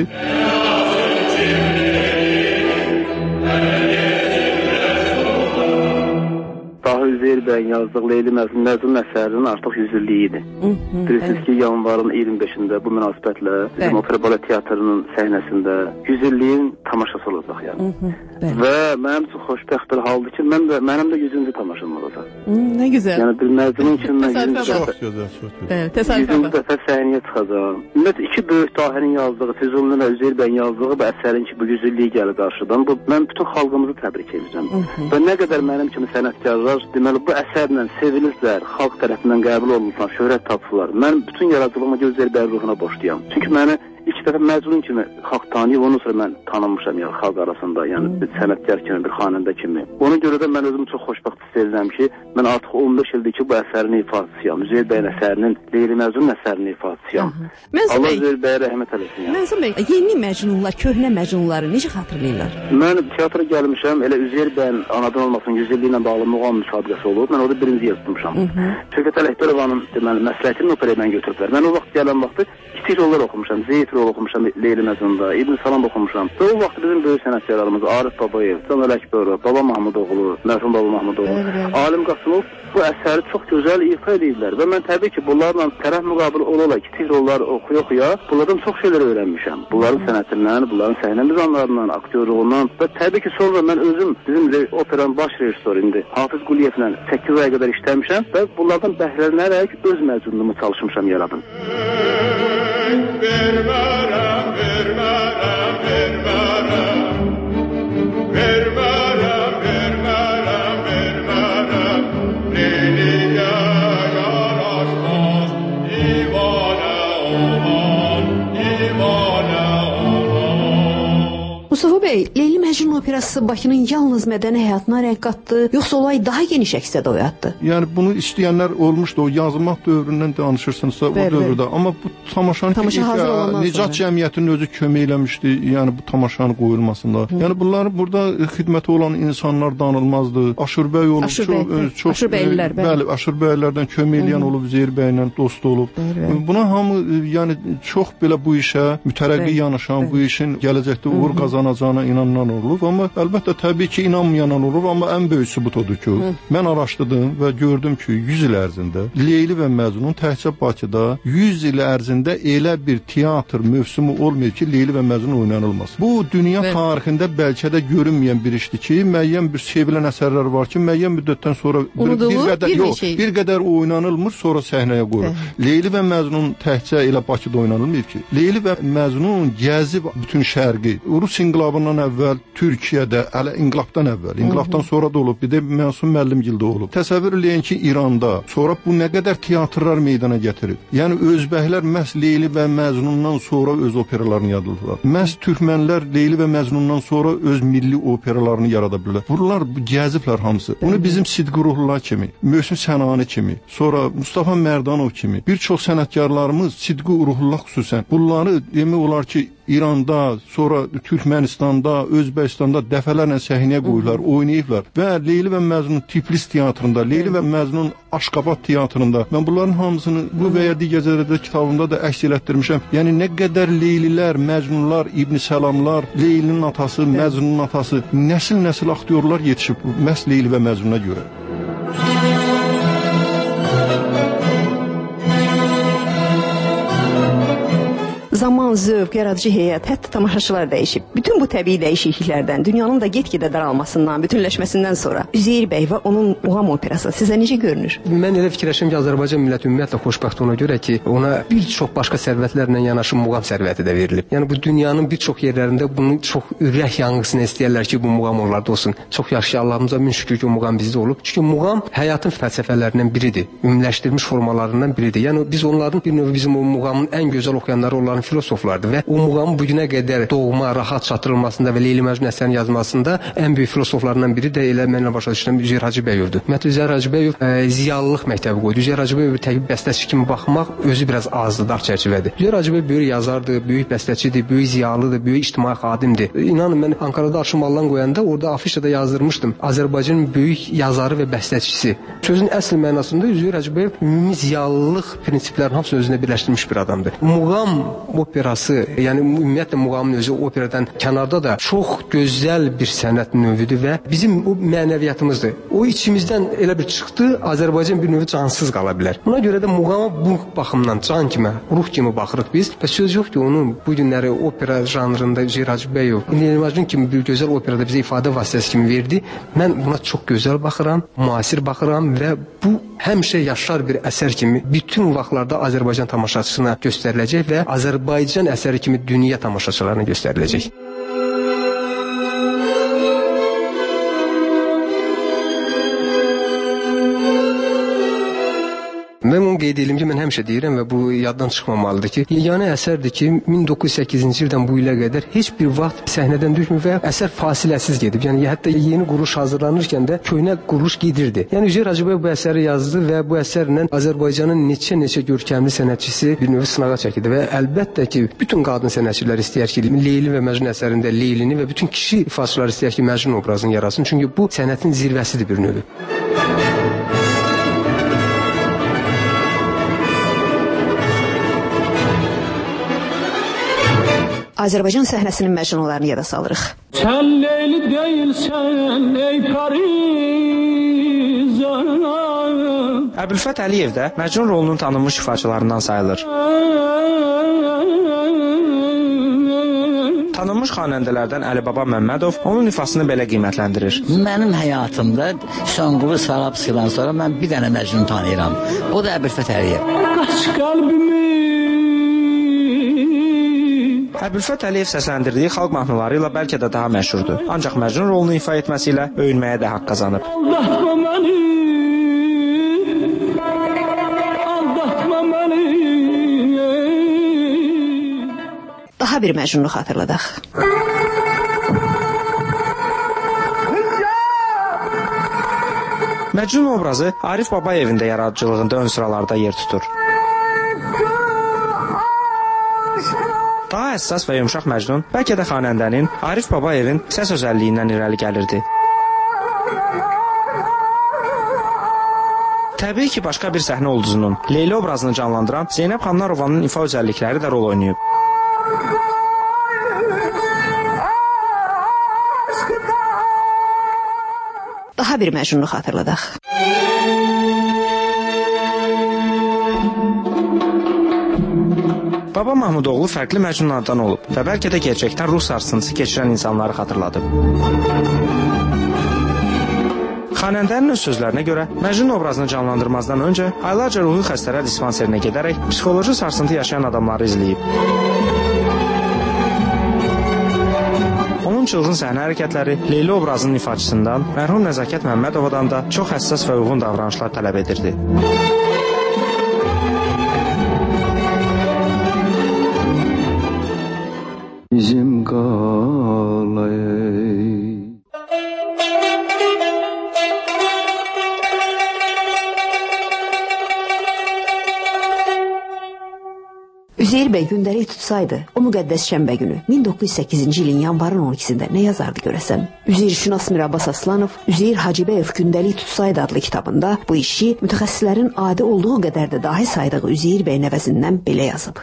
Üzeyir bəyin yazdığı Leyli Məcnun Məcnun əsərinin artıq yüz illiyi idi. Bilirsiniz ki, yanvarın iyirmi beşində bu münasibətlə bizim Opera Balet Teatrının səhnəsində yüz illiyin tamaşası olacaq yəni. Və mənim üçün xoşbəxt bir haldır ki, mən də, mənim də yüzüncü tamaşam olacaq. Nə gözəl. Yəni bir Məcnun üçün mən yüzüncü dəfə səhnəyə çıxacağam. Ümumiyyətlə, iki böyük dahinin yazdığı, Füzulinin və Üzeyir bəyin yazdığı bu əsərin ki, bu yüz illiyi gəlir qarşıdan. Bu, mən bütün xalqımızı təbrik edirəm. Və nə qədər mənim kimi sənətkarlar deməli, bu əsərlə sevilirlər, xalq tərəfindən qəbul olunurlar, şöhrət tapırlar. Mən bütün yaradıcılığımı Üzeyir bəyin ruhuna borcluyam. Çünki məni ilk dəfə Məcnun kimi xalq tanıyıb, ondan sonra mən tanınmışam yəni xalq arasında, yəni bir sənətkar kimi, bir xanəndə kimi. Ona görə də mən özümü çox xoşbəxt hiss edirəm ki, mən artıq on beş ildir ki, bu əsərin ifadəsiyəm. Üzeyir bəyin əsərinin, Leyli Məcnun əsərinin ifadəsiyəm. Allah Üzeyir bəyə rəhmət eləsin. Yəni. Mənsur bəy, yeni Məcnunlar, köhnə Məcnunları necə xatırlayırlar? Mən teatra gəlmişəm, elə Üzeyir bəyin anadan olmasının yüz illiyi ilə bağlı muğam müsabiqəsi olub. Mən orada birinci yer tutmuşam. Şövkət Ələkbərovanın deməli məsləhətini operayı mən götürüblər. Mən o vaxt gələn vaxtı kiçik rollar oxumuşam, Zeyt rol oxumuşam Leyli Məcnunda, İbn Salam oxumuşam. Və o vaxt bizim böyük sənətkarlarımız Arif Babayev, Can Ələkbərov, Baba Mahmudoğlu, mərhum Baba Mahmudoğlu, Alim Qasımov bu əsəri çox gözəl ifa edirlər və mən təbii ki, bunlarla tərəf müqabil olaraq kiçik rollar oxuya-oxuya bunlardan çox şeylər öyrənmişəm. Bunların sənətindən, bunların səhnə mizanlarından, aktyorluğundan və təbii ki, sonra mən özüm bizim operanın baş rejissoru indi Hafiz Quliyevlə səkkiz aya qədər işləmişəm və bunlardan bəhrələnərək öz məcnunumu çalışmışam yaradım. Vermərəm, vermərəm, vermərəm, vermərəm, vermərəm, vermərəm, Leyliyə yaraşmaz, divanə olan, divanə olan. Mustafa bəy, Leyli Məcnun operası Bakının yalnız mədəni həyatına rəng qatdı, yoxsa olay daha geniş əksdə də oyatdı? Yəni bunu istəyənlər olmuşdu, o yazmaq dövründən danışırsınızsa bəli, o dövrdə. Amma bu tamaşanın Tamaşa Nicat cəmiyyətinin özü kömək eləmişdi, yəni bu tamaşanın qoyulmasında. Hı. Yəni bunların burada xidməti olan insanlar danılmazdı. Aşurbəy olub, Aşur çox, bəy, çox Aşurbəylər, bəli. Bəli, Aşurbəylərdən kömək eləyən olub, Üzeyir bəylə dost olub. Bəli, bəli. Buna hamı yəni çox belə bu işə mütərəqqi yanaşan, bəli, bu işin gələcəkdə uğur qazanacağına inanan olub, amma əlbəttə təbii ki, inanmayan olub, amma ən böyük sübut odur ki, Hı. mən araşdırdım və gördüm ki, yüz il ərzində Leyli və Məcnun təkcə Bakıda yüz il ərzində elə bir teatr mövsümü olmayıb ki, Leyli və Məcnun oynanılmaz. Bu dünya Bəli. tarixində bəlkə də görünməyən bir işdir ki, müəyyən bir sevilən əsərlər var ki, müəyyən müddətdən sonra bir, bir qədər bir, yox, bir qədər oynanılmır, sonra səhnəyə qoyulur. Leyli və Məcnun təkcə elə Bakıda oynanılmır ki. Leyli və Məcnun gəzib bütün şərqi. Rus inqilabından əvvəl Türkiyədə, hələ inqilabdan əvvəl, inqilabdan sonra da olub, bir də Mənsum müəllimgildə olub. Təsəvvür eləyin ki, İranda sonra bu nə qədər teatrlar meydana gətirib. Yəni özbəklər məhz Leyli və Məcnundan sonra öz operalarını yaradıblar. Məhz türkmənlər Leyli və Məcnundan sonra öz milli operalarını yarada bilirlər. Bunlar gəziblər hamısı. Bunu bizim Sidqi Ruhullah kimi, Möhsin Sənani kimi, sonra Mustafa Mərdanov kimi bir çox sənətkarlarımız Sidqi Ruhullah xüsusən bunları demək olar ki, İranda, sonra Türkmənistanda, Özbəkistanda dəfələrlə səhnəyə qoyurlar, oynayıblar və Leyli və Məcnun Tiflis teatrında, Leyli və Məcnun Aşqabad teatrında mən bunların hamısını bu və ya digər kitabımda da əks elətdirmişəm. Yəni nə qədər Leylilər, Məcnunlar, İbn Səlamlar, Leylinin atası, Məcnunun atası, nəsil-nəsil aktyorlar yetişib məhz Leyli və Məcnuna görə. Zaman, zövq, yaradıcı heyət, hətta tamaşaçılar dəyişib. Bütün bu təbii dəyişikliklərdən, dünyanın da get-gedə daralmasından, bütünləşməsindən sonra Üzeyir bəy və onun muğam operası sizə necə görünür? Mən elə fikirləşirəm ki, Azərbaycan milləti ümumiyyətlə xoşbəxt ona görə ki, ona bir çox başqa sərvətlərlə yanaşı muğam sərvəti də verilib. Yəni bu dünyanın bir çox yerlərində bunu çox ürək yanğısını istəyirlər ki, bu muğam onlarda olsun. Çox yaxşı, Allahımıza min şükür ki, o muğam bizdə olub. Çünki muğam həyatın fəlsəfələrindən biridir, ümumiləşdirilmiş formalarından biridir. Yəni biz onların bir növ bizim o muğamın ən gözəl oxuyanları onların filosoflardır və o muğamın bugünə qədər doğma, rahat çatdırılmasında və Leyli Məcnun əsərinin yazmasında ən böyük filosoflarından biri də elə mənlə başa düşdüm Üzeyir Hacıbəyovdur. Ümumiyyətlə Üzeyir Hacıbəyov e, ziyalılıq məktəbi qoydu. Üzeyir Hacıbəyov təbii bəstəçi kimi baxmaq özü biraz azdır, dar çərçivədir. Üzeyir Hacıbəyov böyük yazardır, böyük bəstəçidir, böyük ziyalıdır, böyük ictimai xadimdir. İnanın mən Ankara'da Arşın qoyanda orada afişada yazdırmışdım. Azərbaycanın böyük yazarı və bəstəçisi. Sözün əsl mənasında Üzeyir Hacıbəyov ümumi ziyalılıq prinsiplərinin hamısını özündə birləşdirmiş bir adamdır. Muğam operası, yəni ümumiyyətlə muğamın özü operadan kənarda da çox gözəl bir sənət növüdür və bizim o mənəviyyatımızdır. O içimizdən elə bir çıxdı, Azərbaycan bir növü cansız qala bilər. Buna görə də muğama bu baxımdan can kimi, ruh kimi baxırıq biz və söz yox ki, onun bu günləri opera janrında Üzeyir Hacıbəyov, Leyli Məcnun kimi bir gözəl operada bizə ifadə vasitəsi kimi verdi. Mən buna çox gözəl baxıram, müasir baxıram və bu həmişə yaşar bir əsər kimi bütün vaxtlarda Azərbaycan tamaşaçısına göstəriləcək və Azərbaycan əsəri kimi dünya tamaşaçılarına göstəriləcək. Mən onu qeyd edeyim ki, mən həmişə deyirəm və bu yaddan çıxmamalıdır ki, yeganə əsərdir ki, min doqquz yüz səkkizinci ildən bu ilə qədər heç bir vaxt səhnədən düşmür və əsər fasiləsiz gedib. Yəni hətta yeni quruluş hazırlanırkən də köhnə quruluş gedirdi. Yəni Üzeyir Hacıbəyev bu əsəri yazdı və bu əsərlə Azərbaycanın neçə-neçə görkəmli sənətçisi bir növ sınağa çəkildi və əlbəttə ki, bütün qadın sənətçilər istəyər ki, Leyli və Məcnun əsərində Leylini və bütün kişi ifaçılar istəyər ki, Məcnun obrazını yaratsın. Çünki bu sənətin zirvəsidir bir növ. Azərbaycan səhnəsinin məcnunlarını yada salırıq. Sən Leyli deyilsən, ey Parizana. Əbülfət Əliyev də Məcnun rolunun tanınmış ifaçılarından sayılır. Tanınmış xanəndələrdən Əli Baba Məmmədov onun ifasını belə qiymətləndirir. Mənim həyatımda Şanqulu Sarabsıdan sonra mən bir dənə Məcnun tanıyıram. O da Əbülfət Əliyev. Qaç qəlbimi. Əbülfət Əliyev səsləndirdiyi xalq mahnıları ilə bəlkə də daha məşhurdur. Ancaq Məcnun rolunu ifa etməsi ilə öyünməyə də haqq qazanıb. Aldatma məni, aldatma məni. Daha bir Məcnunu xatırladaq. Məcnun obrazı Arif Babayevin də yaradıcılığında ön sıralarda yer tutur. Daha həssas və yumşaq Məcnun bəlkə də xanəndənin Arif Babayevin səs özəlliyindən irəli gəlirdi. Təbii ki, başqa bir səhnə ulduzunun Leyli obrazını canlandıran Zeynəb Xanlarovanın ifa özəllikləri də rol oynayıb. Daha bir Məcnunu xatırladaq. Baba Mahmudoğlu fərqli məcnunlardan olub və bəlkə də gerçəkdən ruh sarsıntısı keçirən insanları xatırladıb. Xanəndənin öz sözlərinə görə Məcnun obrazını canlandırmazdan öncə aylarca ruhi xəstələr dispanserinə gedərək psixoloji sarsıntı yaşayan adamları izləyib. Onun çılğın səhnə hərəkətləri Leyli obrazının ifaçısından mərhum Nəzakət Məmmədovadan da çox həssas və uyğun davranışlar tələb edirdi. Bizim qalay. Üzeyir bəy gündəlik tutsaydı, o müqəddəs şənbə günü min doqquz yüz səkkizinci ilin yanvarın on ikisində nə yazardı görəsən? Üzeyir Şünas Mirabas Aslanov Üzeyir Hacıbəyev gündəlik tutsaydı adlı kitabında bu işi mütəxəssislərin adi olduğu qədər də dahi saydığı Üzeyir bəy nəvəzindən belə yazıb.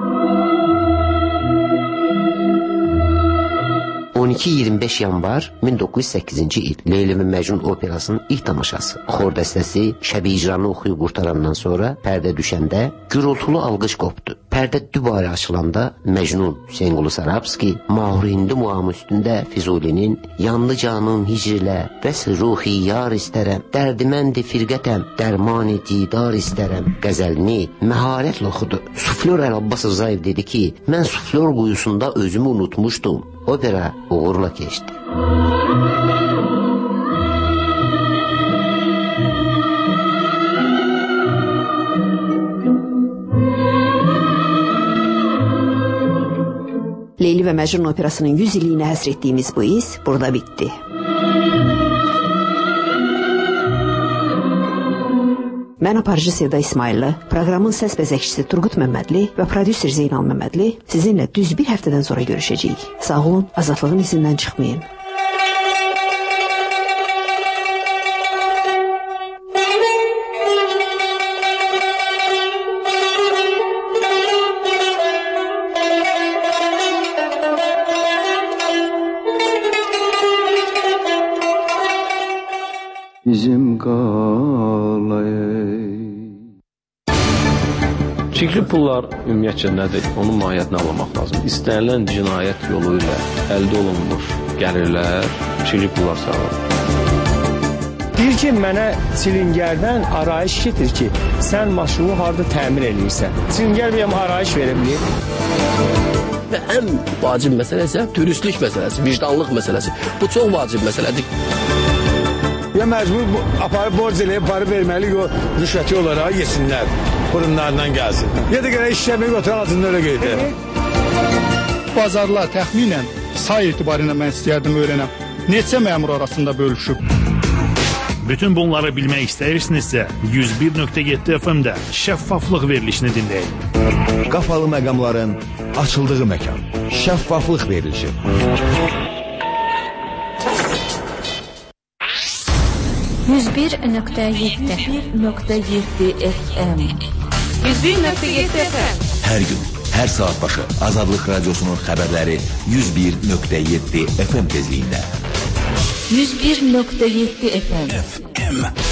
on iki iyirmi beş yanvar min doqquz yüz səkkizinci il Leyli və Məcnun operasının ilk tamaşası. Xor dəstəsi şəbi icranı oxuyub qurtarandan sonra pərdə düşəndə gürültülü alqış qopdu. Pərdə dübarə açılanda Məcnun Hüseynqulu Sarabski Mahur-Hindi muamı üstündə Füzulinin yandı canım hicrlə bəs ruhi yar istərəm, dərdiməndi firqətəm, dərmani didar istərəm qəzəlini məharətlə oxudu. Suflör Əl-Abbas Rzayev dedi ki, mən suflör quyusunda özümü unutmuşdum. Opera uğurla keçdi. Leyli və Məcnun operasının yüz illiyinə həsr etdiyimiz bu iz burada bitdi. Mən aparıcı Sevda İsmailli, proqramın səs bəzəkçisi Turqut Məmmədli və prodüser Zeynal Məmmədli sizinlə düz bir həftədən sonra görüşəcəyik. Sağ olun, azadlığın izindən çıxmayın. Bizim qalay. Çirkli pullar ümumiyyətcə nədir? Onun mahiyyətini anlamaq lazım. İstənilən cinayət yolu ilə əldə olunmuş gəlirlər çirkli pullar sayılır. Deyir ki, mənə çilingərdən arayış getir ki, sən maşını harada təmir edirsən. Çilingər bir arayış verə bilir. Və ən vacib məsələ isə dürüstlük məsələsi, vicdanlıq məsələsi. Bu çox vacib məsələdir. Ya məcbur aparıb borc eləyib, aparıb verməli, o rüşvəti olaraq yesinlər, fırınlarından gəlsin. Ya da görə işləmək oturan altında öyle qeydə. Bazarlar təxminən say etibarıyla mən istəyərdim öyrənəm. Neçə məmur arasında bölüşüb? Bütün bunları bilmək istəyirsinizsə, yüz bir nöqtə yeddi F M-də şəffaflıq verilişini dinləyin. Qapalı məqamların açıldığı məkan. Şəffaflıq verilişi. yüz bir nöqtə yeddi nöqtə yeddi F M. yüz bir nöqtə yeddi F M. Hər gün, hər saat başı Azadlıq Radiosunun xəbərləri yüz bir nöqtə yeddi F M tezliyində. yüz bir nöqtə yeddi F M. F M.